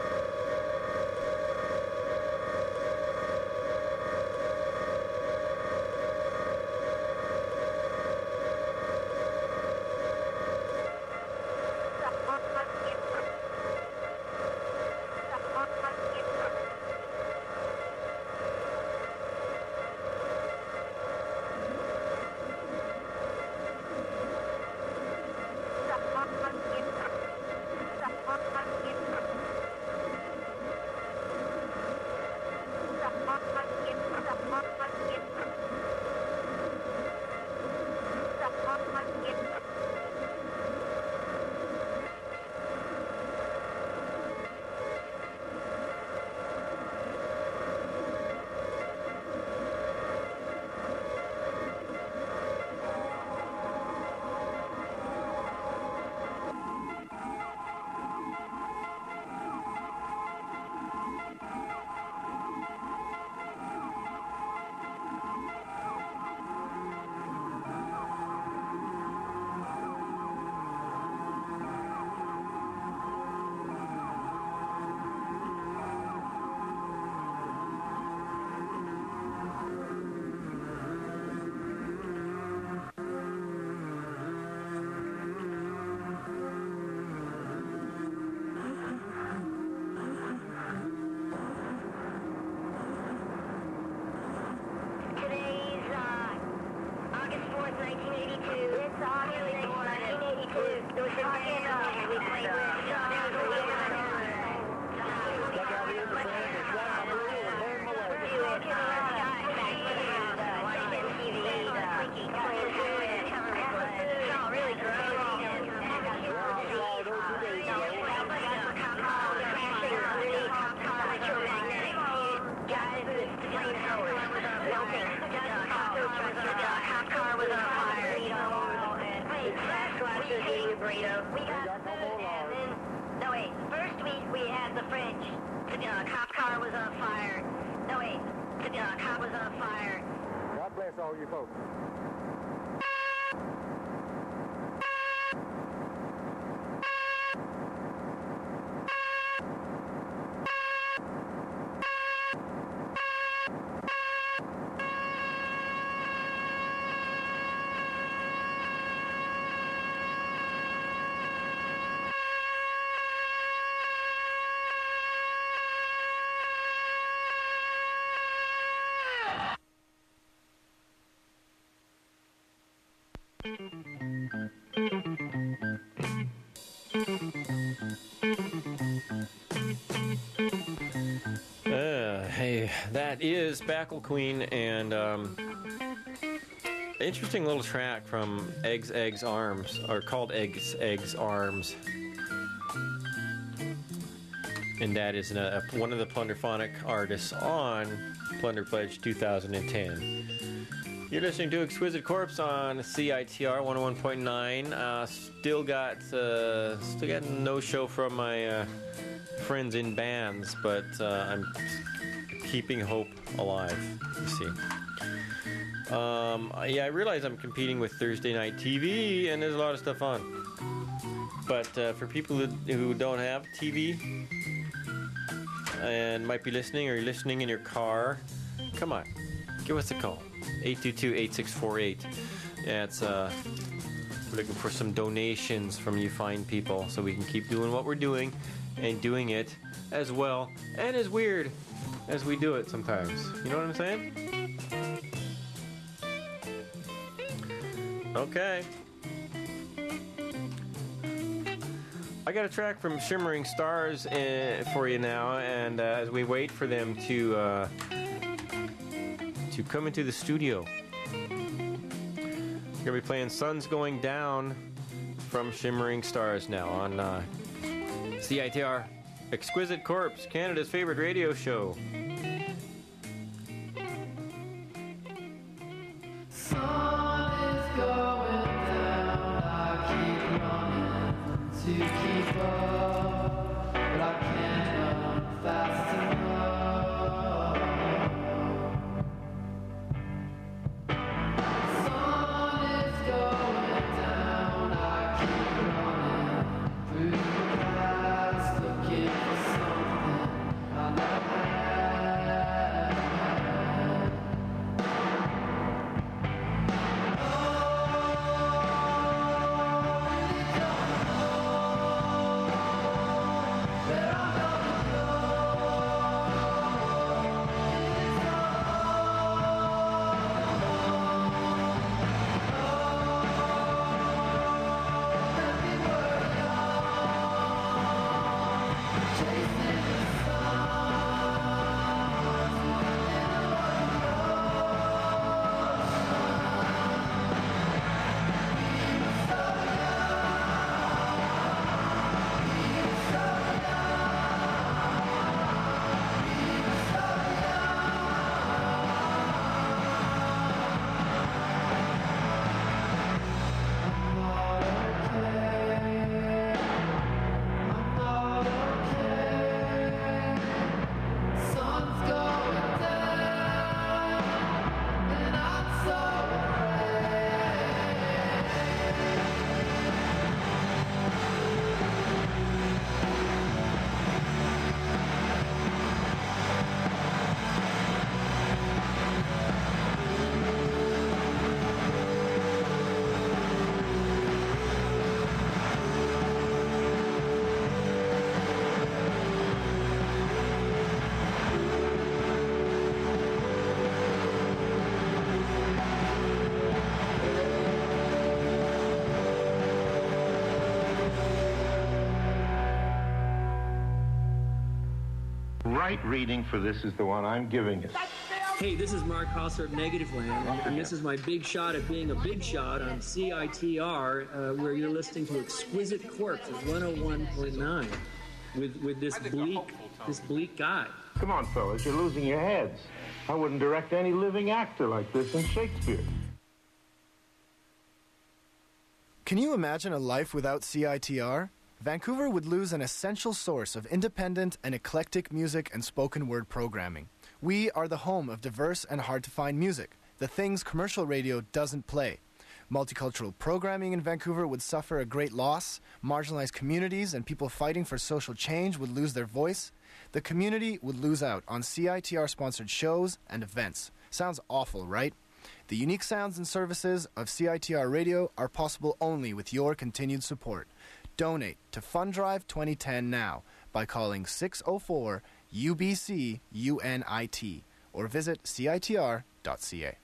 Uh, hey, that is Spackle Queen, and um, interesting little track from Eggs, Eggs, Arms, or called Eggs, Eggs, Arms. And that is a, a, one of the Plunderphonic artists on Plunder Pledge two thousand ten. You're listening to Exquisite Corpse on C I T R one oh one point nine. Uh, still got uh, still got no show from my uh, friends in bands, but uh, I'm keeping hope alive. You see. Um, yeah, I realize I'm competing with Thursday Night T V, and there's a lot of stuff on. But uh, for people who, who don't have T V and might be listening, or you're listening in your car, come on, give us a call. eight two two, eight six four eight. Yeah, it's uh, we're looking for some donations from you fine people so we can keep doing what we're doing and doing it as well and as weird as we do it sometimes. You know what I'm saying? Okay. I got a track from Shimmering Stars uh, for you now, and uh, as we wait for them to uh, to come into the studio, we're gonna be playing "Sun's Going Down" from Shimmering Stars now on uh, C I T R Exquisite Corpse, Canada's favorite radio show. To keep up, but I can't run fast enough. Sun is going down, I keep running through the past, looking for something I never had. Right reading for this is the one I'm giving you. Hey, this is Mark Hosser of Negativland, and this is my big shot at being a big shot on C I T R, uh, where you're listening to Exquisite Corpse at one oh one point nine with with this bleak this bleak guy. Come on, fellas, you're losing your heads. I wouldn't direct any living actor like this in Shakespeare. Can you imagine a life without C I T R? Vancouver would lose an essential source of independent and eclectic music and spoken word programming. We are the home of diverse and hard-to-find music, the things commercial radio doesn't play. Multicultural programming in Vancouver would suffer a great loss, marginalized communities and people fighting for social change would lose their voice. The community would lose out on C I T R-sponsored shows and events. Sounds awful, right? The unique sounds and services of C I T R Radio are possible only with your continued support. Donate to Fund Drive twenty ten now by calling six oh four U B C U N I T or visit C I T R dot C A.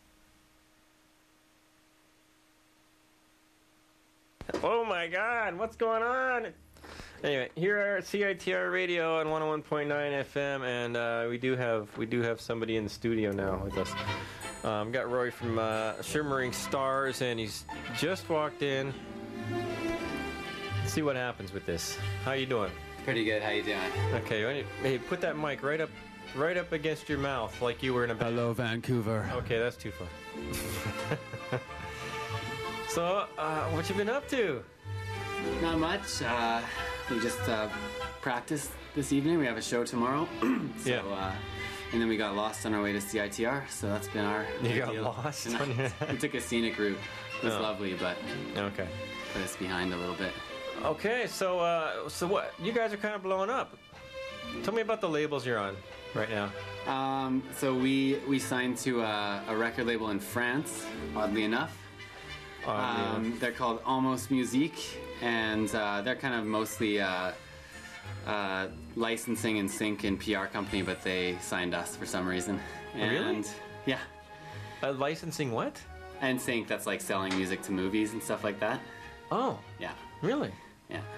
Oh my God, what's going on? Anyway, here are C I T R Radio on one oh one point nine F M, and uh, we do have we do have somebody in the studio now with us. Um, got Roy from uh, Shimmering Stars, and he's just walked in. Let's see what happens with this. How you doing? Pretty good. How you doing? Okay, hey, put that mic right up, right up against your mouth, like you were in a. Hello, Vancouver. Okay, that's too far. So, uh, what you been up to? Not much. Uh, we just uh, practiced this evening. We have a show tomorrow. so, Yeah. Uh, and then we got lost on our way to C I T R. So that's been our. You got deal. lost And on your- we took a scenic route. It was Oh. lovely, but Okay. put us behind a little bit. Okay, so uh, so what? You guys are kind of blowing up. Tell me about the labels you're on right now. Um, so we we signed to a, a record label in France. Oddly enough. Oddly um, enough. They're called Almost Musique, and uh, they're kind of mostly uh, uh, licensing and sync and P R company, but they signed us for some reason. And Really? Yeah. Uh, licensing what? And sync, that's like selling music to movies and stuff like that. Oh. Yeah. Really? Yeah.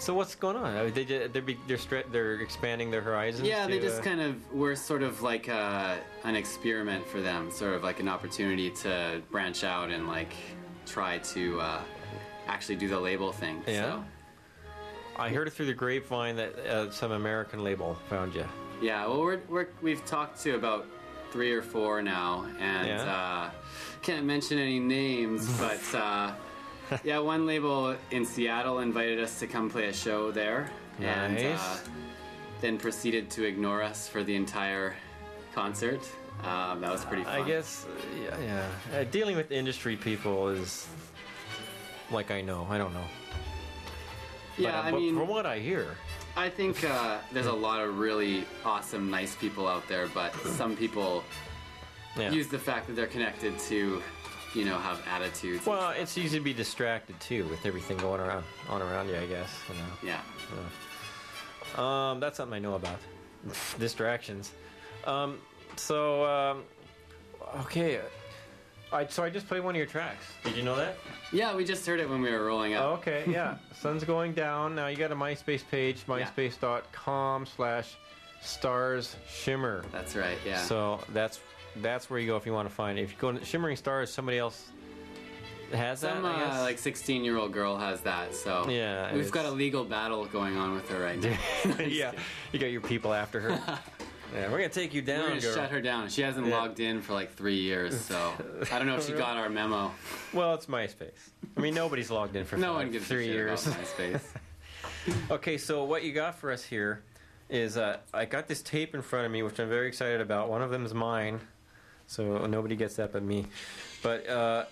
So what's going on? Are they ju- they're be, they're stre- they're expanding their horizons. Yeah, to, they just uh, kind of we're sort of like uh, an experiment for them, sort of like an opportunity to branch out and like try to uh, actually do the label thing. Yeah. So. I heard it through the grapevine that uh, some American label found you. Yeah, well, we're, we're we've talked to about three or four now, and Yeah. uh, can't mention any names, but. Uh, yeah, one label in Seattle invited us to come play a show there, and Nice. uh, then proceeded to ignore us for the entire concert. Um, that was pretty fun. I guess, uh, yeah, yeah. Uh, dealing with industry people is like I know. I don't know. Yeah, but, uh, I but mean, from what I hear, I think uh, there's a lot of really awesome, nice people out there, but some people Yeah. use the fact that they're connected to, you know, have attitudes. well, it's easy to be distracted too with everything going around on around you. I guess. You know? Yeah. Yeah. Um, that's something I know about. Distractions. Um, so, um, okay. I so I just played one of your tracks. Did you know that? Yeah, we just heard it when we were rolling up. Oh, okay, yeah. Sun's going down. Now you got a MySpace page, myspace.com slash stars shimmer. That's right, yeah. So that's that's where you go if you want to find it. If you go to Shimmering Stars, somebody else has Some that, I guess? uh, like sixteen-year-old girl has that, so Yeah, we've it's- got a legal battle going on with her right now. yeah, you got your people after her. Yeah, we're gonna take you down, We're gonna girl. shut her down. She hasn't Yeah. logged in for like three years, so I don't know if she got our memo. Well, it's MySpace. I mean, nobody's logged in for No five, one gives a three shit years. about MySpace. Okay, so what you got for us here is uh, I got this tape in front of me, which I'm very excited about. One of them is mine, so nobody gets that but me. But uh,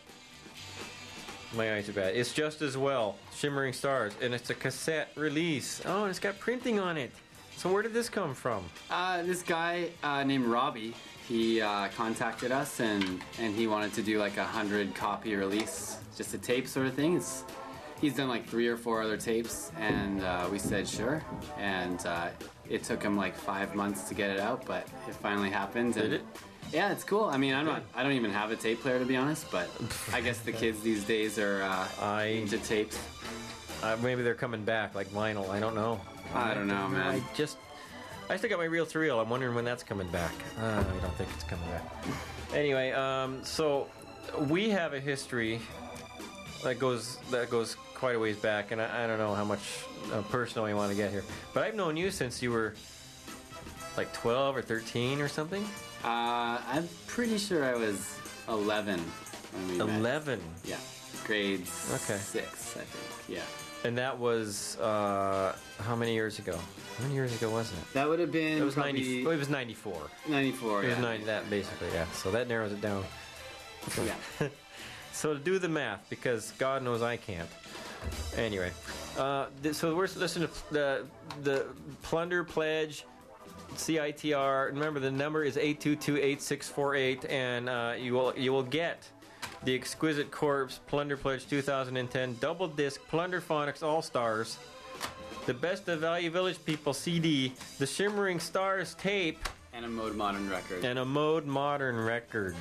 my eyes are bad. It's Just As Well, Shimmering Stars, and it's a cassette release. Oh, and it's got printing on it. So where did this come from? Uh, this guy uh, named Robbie, he uh, contacted us and, and he wanted to do like a hundred copy release, just a tape sort of thing. It's, he's done like three or four other tapes, and uh, we said sure. And uh, it took him like five months to get it out, but it finally happened. Did and it? Yeah, it's cool. I mean, I'm not. I don't even have a tape player to be honest, but I guess the kids these days are uh, I, into tapes. Uh, maybe they're coming back like vinyl. I don't know. I don't know, man. I just, I still got my reel to reel. I'm wondering when that's coming back. Uh, I don't think it's coming back. Anyway, um, so we have a history that goes that goes quite a ways back, and I, I don't know how much uh, personal you want to get here, but I've known you since you were like twelve or thirteen or something. Uh, I'm pretty sure I was eleven when we met. eleven. Yeah, grades Okay. six, I think. Yeah. And that was uh, how many years ago? How many years ago was it? That would have been It was probably ninety. It was ninety-four. ninety-four. It was Yeah. ninety. That basically, yeah. So that narrows it down. Yeah. So to do the math, because God knows I can't. Anyway, uh, th- so we're listening to the the Plunder Pledge, C I T R. Remember, the number is eight two two, eight six four eight, and uh, you will you will get the Exquisite Corpse Plunder Pledge two thousand ten double disc Plunderphonics All Stars, the Best of Value Village People C D, the Shimmering Stars tape, And a Mode Modern record. and a Mode Modern record.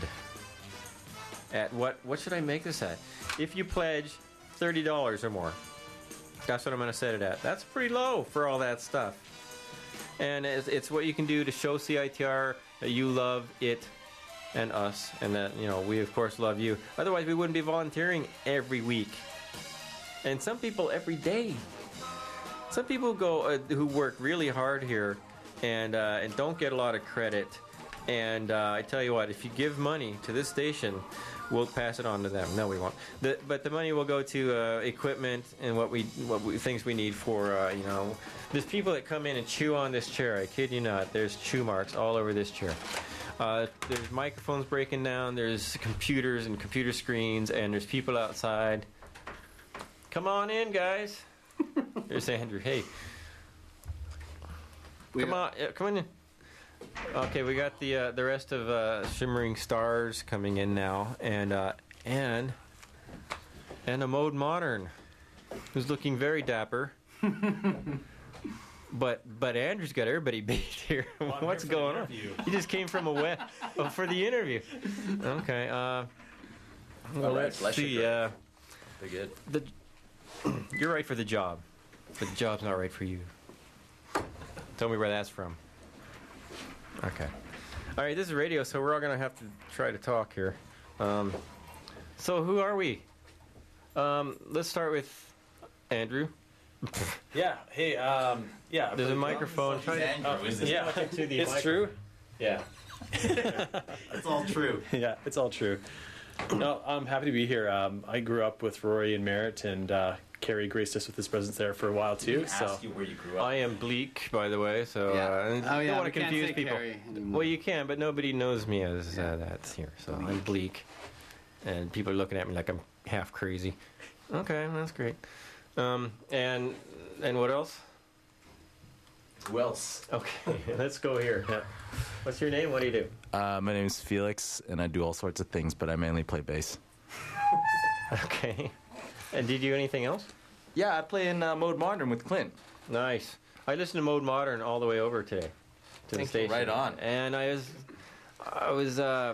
At what what should I make this at? If you pledge thirty dollars or more, that's what I'm going to set it at. That's pretty low for all that stuff. And it's, it's what you can do to show C I T R that you love it and us, and that, you know, we of course love you. Otherwise, we wouldn't be volunteering every week, and some people every day. Some people go uh, who work really hard here and uh, and don't get a lot of credit. And uh, I tell you what, if you give money to this station, we'll pass it on to them. No, we won't. The, but the money will go to uh, equipment and what we what we, things we need for uh, you know. There's people that come in and chew on this chair. I kid you not. There's chew marks all over this chair. Uh, there's microphones breaking down. There's computers and computer screens, and there's people outside. Come on in, guys. There's Andrew. Hey, come on, yeah, come on in. Okay, we got the uh, the rest of uh, Shimmering Stars coming in now, and uh, and and a Mode Modern, who's looking very dapper. But but Andrew's got everybody beat here. Well, I'm What's here for the going on? interview. He just came from a wet oh, for the interview. Okay. Uh, well, All right, let's bless you, see. Greg. Uh, Very good. the you're right for the job. but the job's not right for you. Tell me where that's from. Okay. All right, this is radio, so we're all going to have to try to talk here. Um, so who are we? Um, let's start with Andrew. Yeah. Hey. Um, yeah. There's a microphone. Try to- Oh, yeah. into the It's microphone. true. Yeah. It's all true. Yeah, it's all true. No, I'm happy to be here. Um, I grew up with Rory and Merritt, and uh, Carrie graced us with his presence there for a while too. So where you grew up. I am Bleak, by the way. So Yeah. uh, Oh, don't yeah, want we to can't confuse say people. Carrie anymore. Well, you can, but nobody knows me as uh, that here. So I'm Bleak, and people are looking at me like I'm half crazy. Okay, that's great. Um, and and what else? Who else? Okay, let's go here. Yeah. What's your name? What do you do? Uh, my name is Felix, and I do all sorts of things, but I mainly play bass. Okay. And did you do anything else? Yeah, I play in uh, Mode Modern with Clint. Nice. I listened to Mode Modern all the way over today to the Thank you. station. Right on. And I was, I was, uh,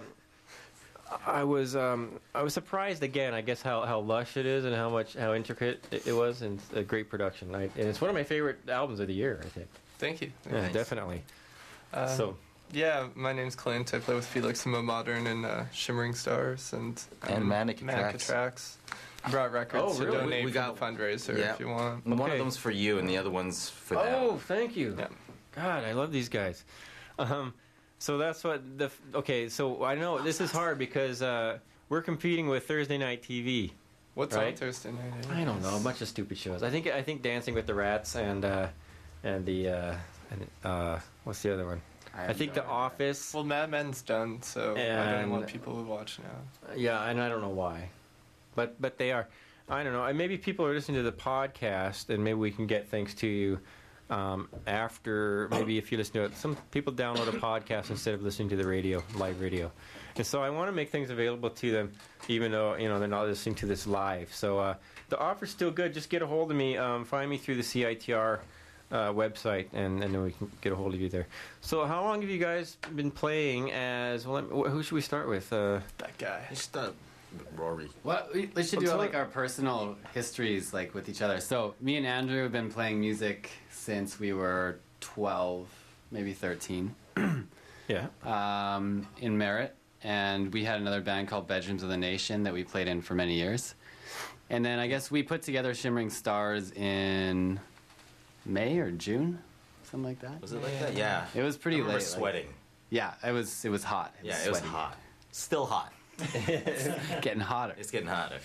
I was, um, I was surprised again. I guess how, how lush it is and how much how intricate it, it was, and it's a great production. I, and it's one of my favorite albums of the year, I think. Thank you. Yeah, Nice. definitely. Uh, So- yeah, my name's Clint. I play with Felix in Mo Modern and uh, Shimmering Stars and um, And Manic Manic Attracts. Attracts. Brought records Oh, to really? donate We- we for got- the fundraiser Yeah. if you want. One of them's for you, and the other one's for them. Oh, thank you. God, I love these guys. Um, so that's what the f- okay. So I know this is hard because uh, we're competing with Thursday Night T V. What's on right? Thursday night? I don't know. A bunch of stupid shows. I think I think Dancing with the Rats and uh, and the uh, and, uh, what's the other one? I, think The Office. Well, Mad Men's done, so I don't And- know what people would watch now. Yeah, and I don't know why, but but they are. I don't know. And maybe people are listening to the podcast, and maybe we can get things to you um, after. Maybe if you listen to it, some people download a podcast instead of listening to the radio, live radio. And so I want to make things available to them, even though you know they're not listening to this live. So uh, the offer's still good. Just get a hold of me. Um, find me through the C I T R. Uh, website, and, and then we can get a hold of you there. So, how long have you guys been playing as? Well, let me- who should we start with? Uh, that guy. Just uh, Rory. What we, we should do Let's like look. our personal histories, like with each other. So me and Andrew have been playing music since we were twelve, maybe thirteen. Yeah. Um, in Merritt, and we had another band called Bedrooms of the Nation that we played in for many years. And then I guess we put together Shimmering Stars in May or June, something like that. Was it like that? Yeah. It was pretty I remember late. like- sweating. yeah, it was. It was hot. It Yeah, was it was sweaty. hot. Still hot. Getting hotter. It's getting hotter.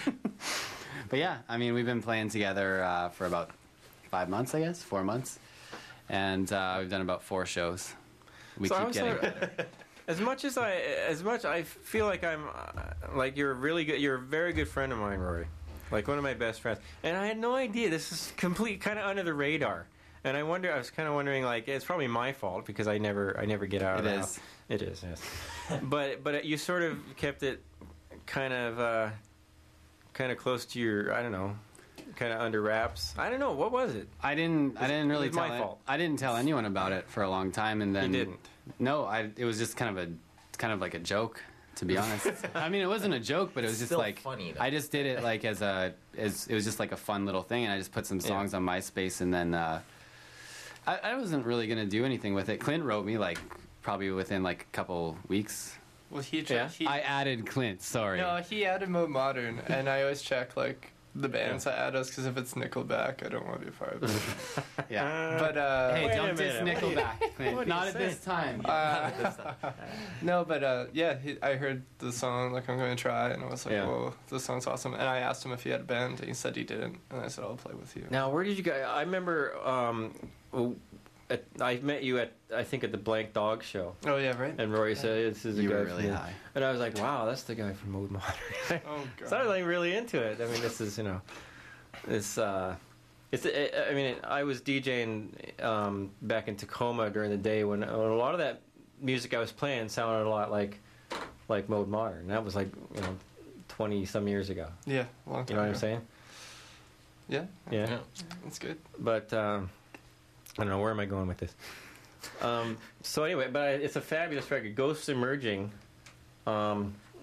But yeah, I mean, we've been playing together uh, for about five months, I guess, four months, and uh, we've done about four shows. We So I keep was getting like- better. As much as I, as much I feel like I'm, uh, like you're a really good, you're a very good friend of mine, Rory, like one of my best friends, and I had no idea this is complete, kind of under the radar, and I wonder, I was kind of wondering, like it's probably my fault because I never, I never get out of It the is. house. It is, yes, but but you sort of kept it kind of, uh, kind of close to your, I don't know, kind of under wraps. I don't know, what was it? I didn't. I didn't really It was tell. my it- fault. I didn't tell anyone about it for a long time, and then You didn't? No, I. It was just kind of a, kind of like a joke, to be honest. I mean, it wasn't a joke, but it was just Still like funny, though. I just did it like as a, as it was just like a fun little thing, and I just put some songs on MySpace, and then uh, I, I wasn't really gonna do anything with it. Clint wrote me like probably within like a couple weeks. Well, he, yeah. he I added Clint. Sorry. No, he added Mo Modern, and I always check like the bands that add us because if it's Nickelback, I don't want to be a part of it. Yeah. But uh, Hey, don't diss Nickelback, Clint. Not at this time. Uh, no, but uh, yeah, he, I heard the song like I'm going to try, and I was like, Yeah. "Whoa, this song's awesome!" And I asked him if he had a band, and he said he didn't, and I said, "I'll play with you." Now, where did you guys? I remember um, w- at, I met you at I think at the Blank Dog show. Oh yeah, right. And Rory said, "This is a You guy were really from the-" high. And I was like, "Wow, that's the guy from Mode Modern." Oh god. So I was like really into it. I mean, this is you know, this uh, it's. It, I mean, it, I was DJing um, back in Tacoma during the day when, when a lot of that music I was playing sounded a lot like like Mode Modern. That was like you know, twenty some years ago. Yeah, a long time You know what I'm ago. saying? Yeah. Yeah. That's good. But um, I don't know where am I going with this. Um, so anyway, but I, it's a fabulous record. Ghosts Emerging um,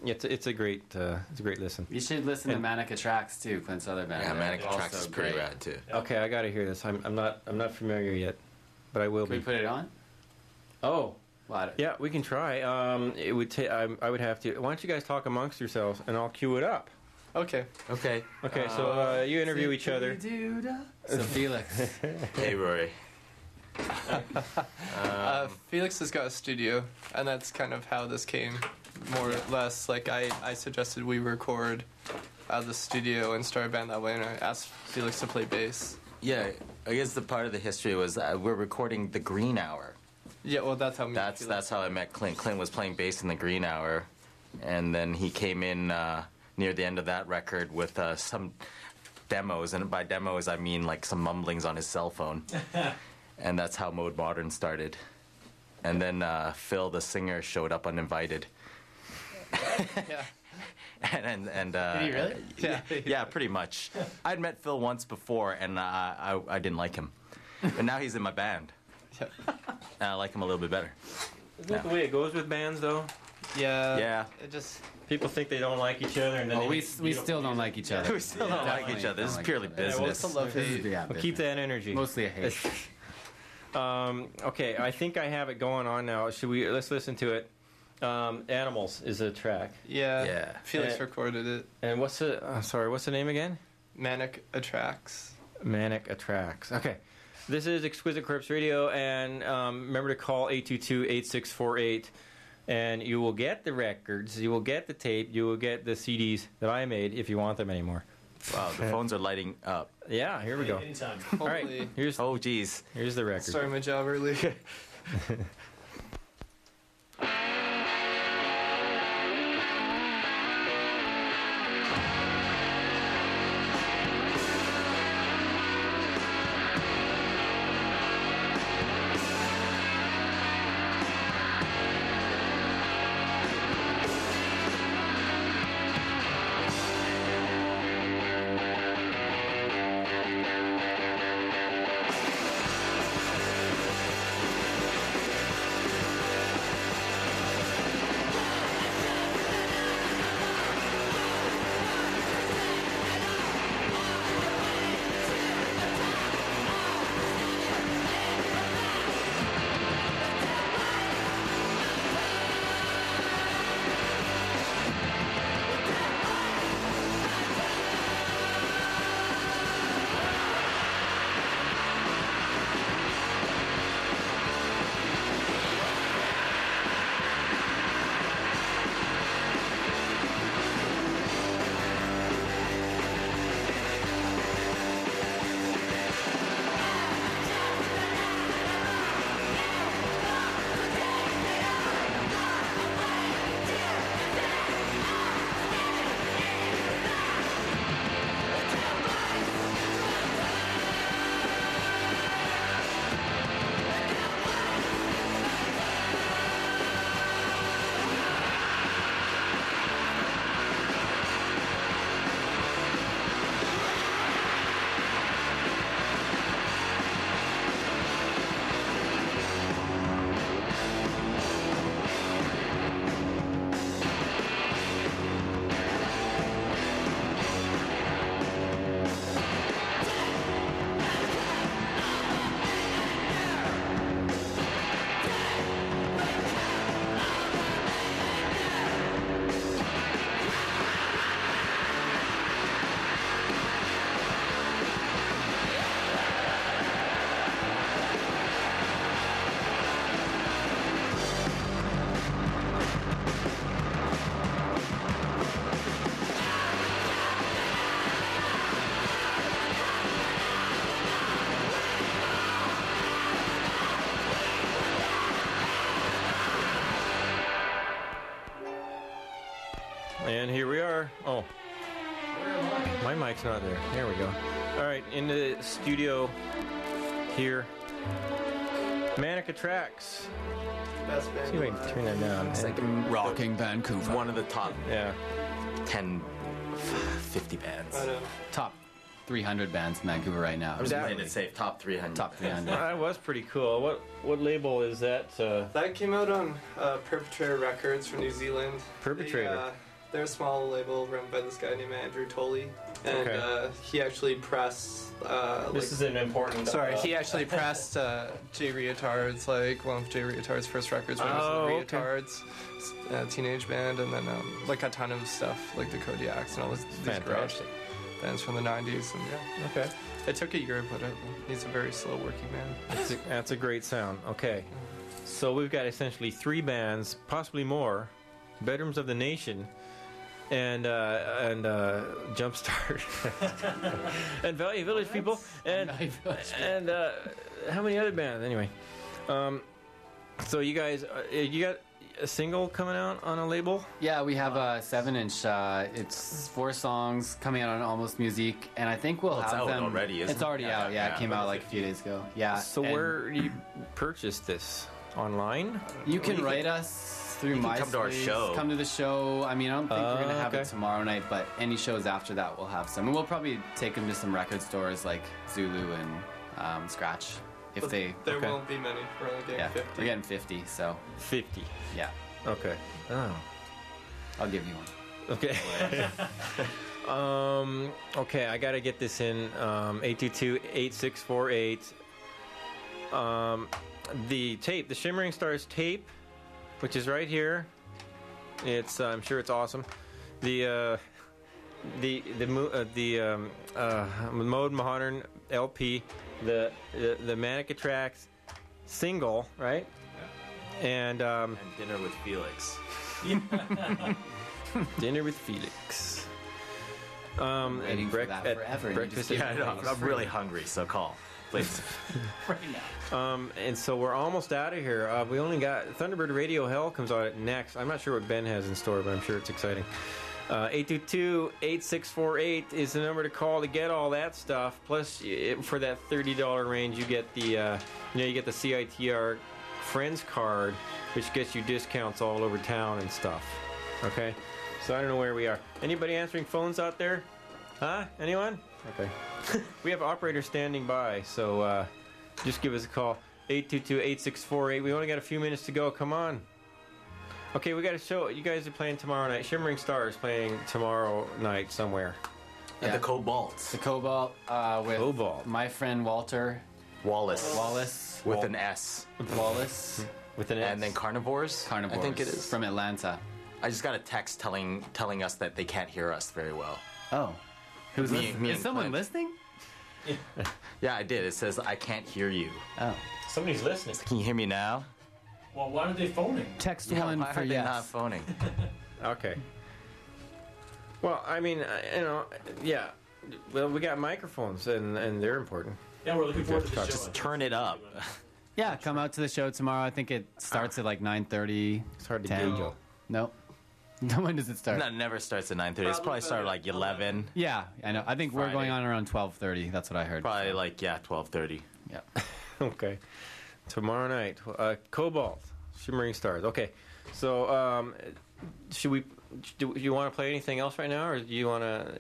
it's it's a great uh, it's a great listen. You should listen And- to Manic Attracts too, Clint's other band. Yeah, They're Manic Attracts also is pretty great. rad too. Okay, I got to hear this. I'm I'm not I'm not familiar yet, but I will Can we be. put it on? Oh, What? yeah, we can try. Um, it would take. I, I would have to. Why don't you guys talk amongst yourselves, and I'll cue it up. Okay. Okay. Okay, so uh, you interview each other. So Felix. Hey, Rory. uh, Felix has got a studio, and that's kind of how this came, more or less. Like, I, I suggested we record at the studio and start a band that way, and I asked Felix to play bass. Yeah, I guess the part of the history was uh, we're recording the Green Hour. Yeah, well, that's how me That's and Felix- that's how I met Clint. Clint was playing bass in the Green Hour, and then he came in uh, near the end of that record with uh, some demos, and by demos I mean like some mumblings on his cell phone, and that's how Mode Modern started. And then uh, Phil, the singer, showed up uninvited. Yeah. and and, and uh, Did he really? Yeah, yeah, pretty much. I'd met Phil once before, and uh, I I didn't like him, but now he's in my band. Yeah. And I like him a little bit better. Isn't that the way it goes with bands, though? Yeah. Yeah. It just... People think they don't like each other, and then Oh, they we make- we you don't- still don't like each other. We still don't like each other. This is Definitely purely don't like each Yeah, well, business. It's a love other. This is- hate. yeah, Well, keep that energy. Mostly a hate. Um, okay, I think I have it going on now. Should we? Let's listen to it. Um, Animals is a track. Yeah. Yeah. Felix And- recorded it. And what's the? Uh, sorry, what's the name again? Manic Attracts. Manic Attracts. Okay. This is Exquisite Corpse Radio, and um, remember to call eight two two, eight six four eight, and you will get the records, you will get the tape, you will get the C Ds that I made if you want them anymore. Wow, the phones are lighting up. Yeah, here we go. Anytime. All right, Hopefully. here's Oh, geez. here's the record. Starting my job early. And here we are. Oh, my mic's not there. There we go. All right, in the studio here, Manic Attracts. Best band. See if I can turn that down. It's like Rocking Vancouver. one of the top Yeah. ten, fifty bands. I know. Top three hundred bands in Vancouver right now. I was playing it safe, top three hundred. Top three hundred. That was pretty cool. What what label is that? Uh, That came out on uh, Perpetrator Records from New Zealand. Perpetrator. They, uh, they're a small label run by this guy named Andrew Tolley, and Okay. uh, he actually pressed. Uh, This like- is an important. Sorry, uh, he actually pressed uh, Jay Reatard's, like one of Jay Reatard's first records when he was Oh, in okay. the Reatards uh, teenage band, and then um, like a ton of stuff like the Kodiaks and all this, these garage Fantastic. bands from the nineties, and yeah. Okay. It took a year to put out. He's a very slow working man. That's a, that's a great sound. Okay. So we've got essentially three bands, possibly more, Bedrooms of the Nation, and uh, and uh, Jumpstart, and Valley Village people, and and uh, how many other bands? Anyway, um, so you guys, uh, you got a single coming out on a label? Yeah, we have a seven-inch. Uh, it's four songs coming out on Almost Music, and I think we'll Well, it's have out them. already, isn't It's it? already Yeah, out. Yeah, yeah. it came out like a few days ago. Yeah. So and where do you purchase this? Online? You can you write can- us through you can MySpace. come to our show. Come to the show. I mean, I don't think we're gonna Oh, have okay. it tomorrow night, but any shows after that we'll have some, and we'll probably take them to some record stores like Zulu and um, Scratch if But they. There Okay. won't be many. We're only getting Yeah, fifty. we're getting fifty. So fifty. yeah, Okay. Oh. I'll give you one. Okay. um, okay, I gotta get this in. Um, eight two two, eight six four eight. Um, the tape, the Shimmering Stars tape, which is right here. It's, uh, I'm sure it's awesome. The, uh, the, the, mo- uh, the, um, uh, Mode Modern L P, the, the, the Manica Tracks single, right? And, um, And Dinner with Felix. Dinner with Felix. Um, Waiting and for brec- that at forever, and you breakfast. just Yeah, I give know. it I'm, I'm really hungry, so call, please. right now. Um, and so we're almost out of here. Uh, we only got Thunderbird Radio Hell comes out next. I'm not sure what Ben has in store, but I'm sure it's exciting. Uh, eight two two, eight six four eight is the number to call to get all that stuff. Plus, y- for that thirty dollars range, you get the uh, you know you get the C I T R Friends card, which gets you discounts all over town and stuff. Okay, so I don't know where we are. Anybody answering phones out there? Huh? Anyone? Okay. We have operators standing by, so uh, just give us a call. eight two two, eight six four eight. We only got a few minutes to go. Come on. Okay, we got a show. You guys are playing tomorrow night. Shimmering Stars playing tomorrow night somewhere. And Yeah. the Cobalts. The Cobalt uh, with Cobalt. my friend Walter Wallace. Wallace. With an S. Wallace. With an And then Carnivores. Carnivores. I think it is. From Atlanta. I just got a text telling telling us that they can't hear us very well. Oh. Who's Me- listening? me Is and someone Clint. listening? Yeah, I did. It says I can't hear you. Oh. Somebody's listening. Can you hear me now? Well, why are they phoning? Text Yeah, one why for are they yes. not phoning? Okay. Well, I mean, uh, you know, yeah. Well, we got microphones, and, and they're important. Yeah, we're looking forward to the show. Just turn it up. Yeah, come out to the show tomorrow. I think it starts at like nine thirty. It's hard to ten. gauge. Nope. When does it start? No, it never starts at nine thirty. It's probably started like eleven. Yeah, I know. I think we're Friday. going on around twelve thirty. That's what I heard. Probably like, yeah, twelve thirty. Yeah. Okay. Tomorrow night, uh, Cobalt, Shimmering Stars. Okay. So, um, should we? Do you want to play anything else right now, or do you want to?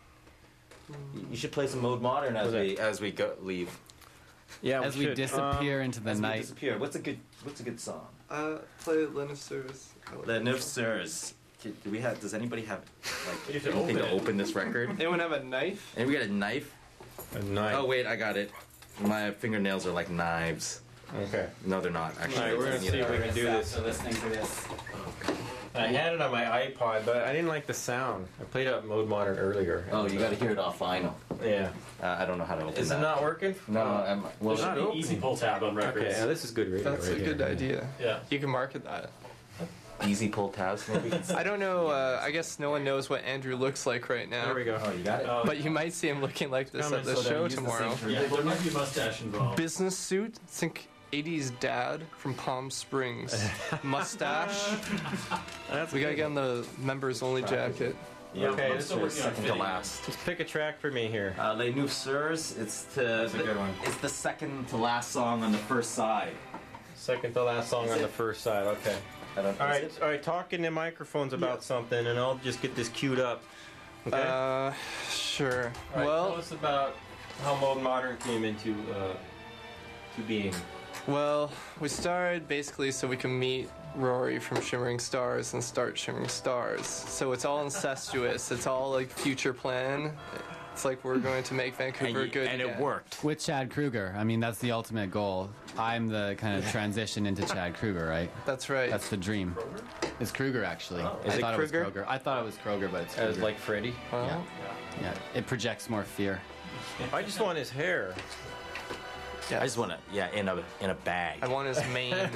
You should play some Mode Modern as Okay. we as we go leave. Yeah, As we should. disappear Um, into the As we night. disappear. What's a good What's a good song? Uh, play Linus Service. The Neuf Sirs. Do we have? Does anybody have like You have to anything open to it. open this record? Anyone have a knife? And we got a knife. A knife. Oh wait, I got it. My fingernails are like knives. Okay. No, they're not. Actually, All right, we're gonna see if we can do this. After listening to this. I had it on my iPod, but I didn't like the sound. I played out Mode Modern earlier. Oh, you got to hear it off vinyl. Yeah. Uh, I don't know how to open Is that. it not working? No, I'm, well, There should be an easy pull tab on records. Okay, now this is good radio. That's right a good here. idea. Yeah. You can market that. easy pull tabs maybe. I don't know. Uh, I guess no one knows what Andrew looks like right now. There we go. Oh, you got it. Uh, But you might see him looking like this Coming, at the so then show use the tomorrow. same yeah, there might be a mustache involved. Business suit. Think eighties dad from Palm Springs. Mustache. That's We gotta good. get on the members only jacket. Yeah, Okay, I'm this still is working on second to fitting. last. Just pick a track for me here. Uh, Les Neuf Sirs. It's to That's a good one. It's the second to last song on the first side. Second to last song on the first side. Okay. I don't, All is right, it? all right. Talk in the microphones about something, and I'll just get this queued up. Okay. Uh, sure. All right, well, tell us about how Mode Modern came into uh, to being. Well, we started basically so we can meet Rory from Shimmering Stars and start Shimmering Stars. So it's all incestuous. It's all like future plan. It's like we're going to make Vancouver And, good and again. it worked. With Chad Kruger. I mean, that's the ultimate goal. I'm the kind of transition into Chad Kruger, right? That's right. That's the dream. It's Kruger, actually. Oh. I Is it thought Kruger? it was Kroger. I thought it was Kroger, but it's Kruger. As like Freddy? Yeah. Yeah. It projects more fear. I just want his hair. I just want to, yeah, in a in a bag. I want his mane.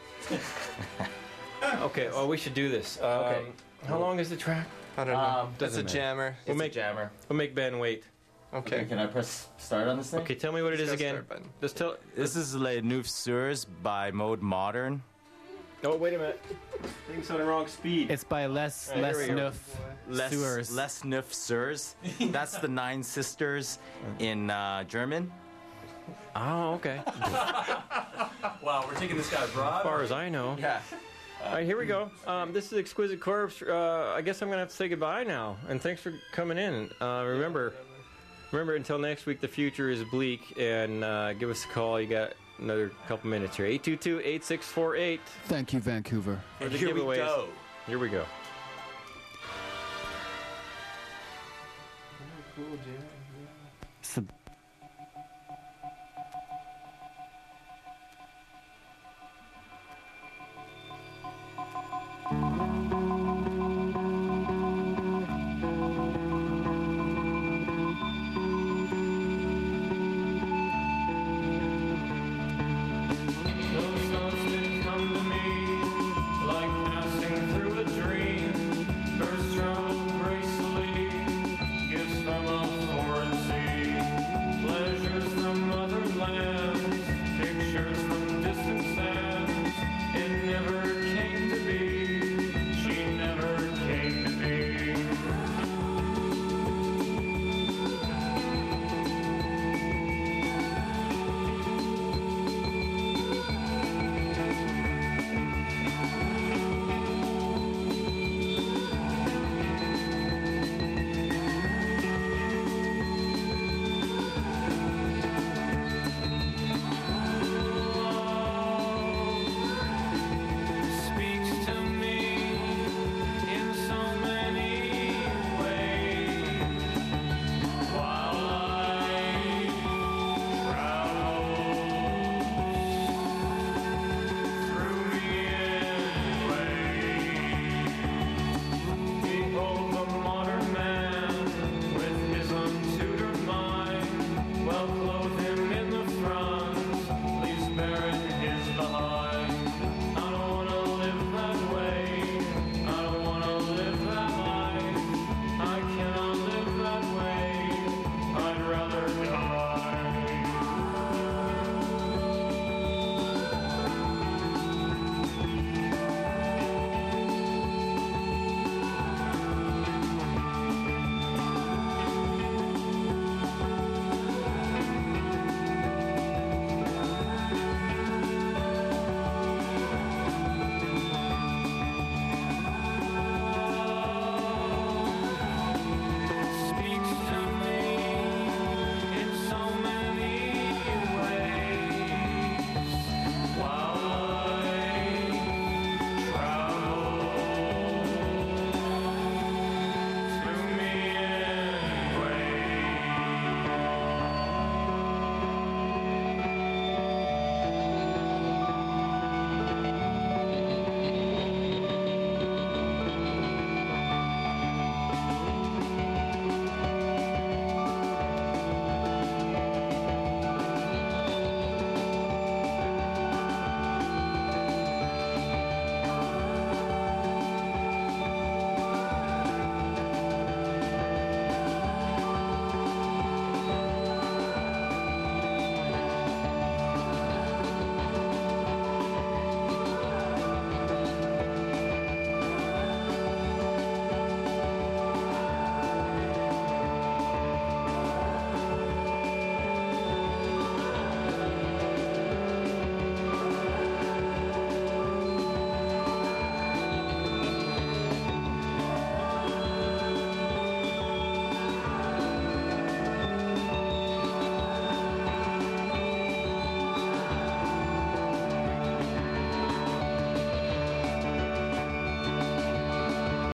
Okay, well, we should do this. Um, Okay. How long is the track? I don't know. Um, It's doesn't a matter. jammer. We'll It's a make jammer. We'll make Ben wait. Okay. Okay, can I press start on this thing? Okay, tell me what it is Let's go again. start button. Just tell. This is Les Neuf Seurs by Mode Modern. Oh, wait a minute. Things on the wrong speed. It's by Les, All right, Les here we go. Neuf Les, Seurs. Les Neuf Seurs. That's the Nine Sisters in uh, German. Oh, okay. Wow, we're taking this guy broad. As far as I know. Yeah. All right, here we go. Um, this is Exquisite Corpse. Uh, I guess I'm going to have to say goodbye now. And thanks for coming in. Uh, remember, remember, until next week, the future is bleak. And uh, give us a call. You got another couple minutes here. eight two two, eight six four eight. Thank you, Vancouver. For the Here we giveaways. go. Here we go. Sub-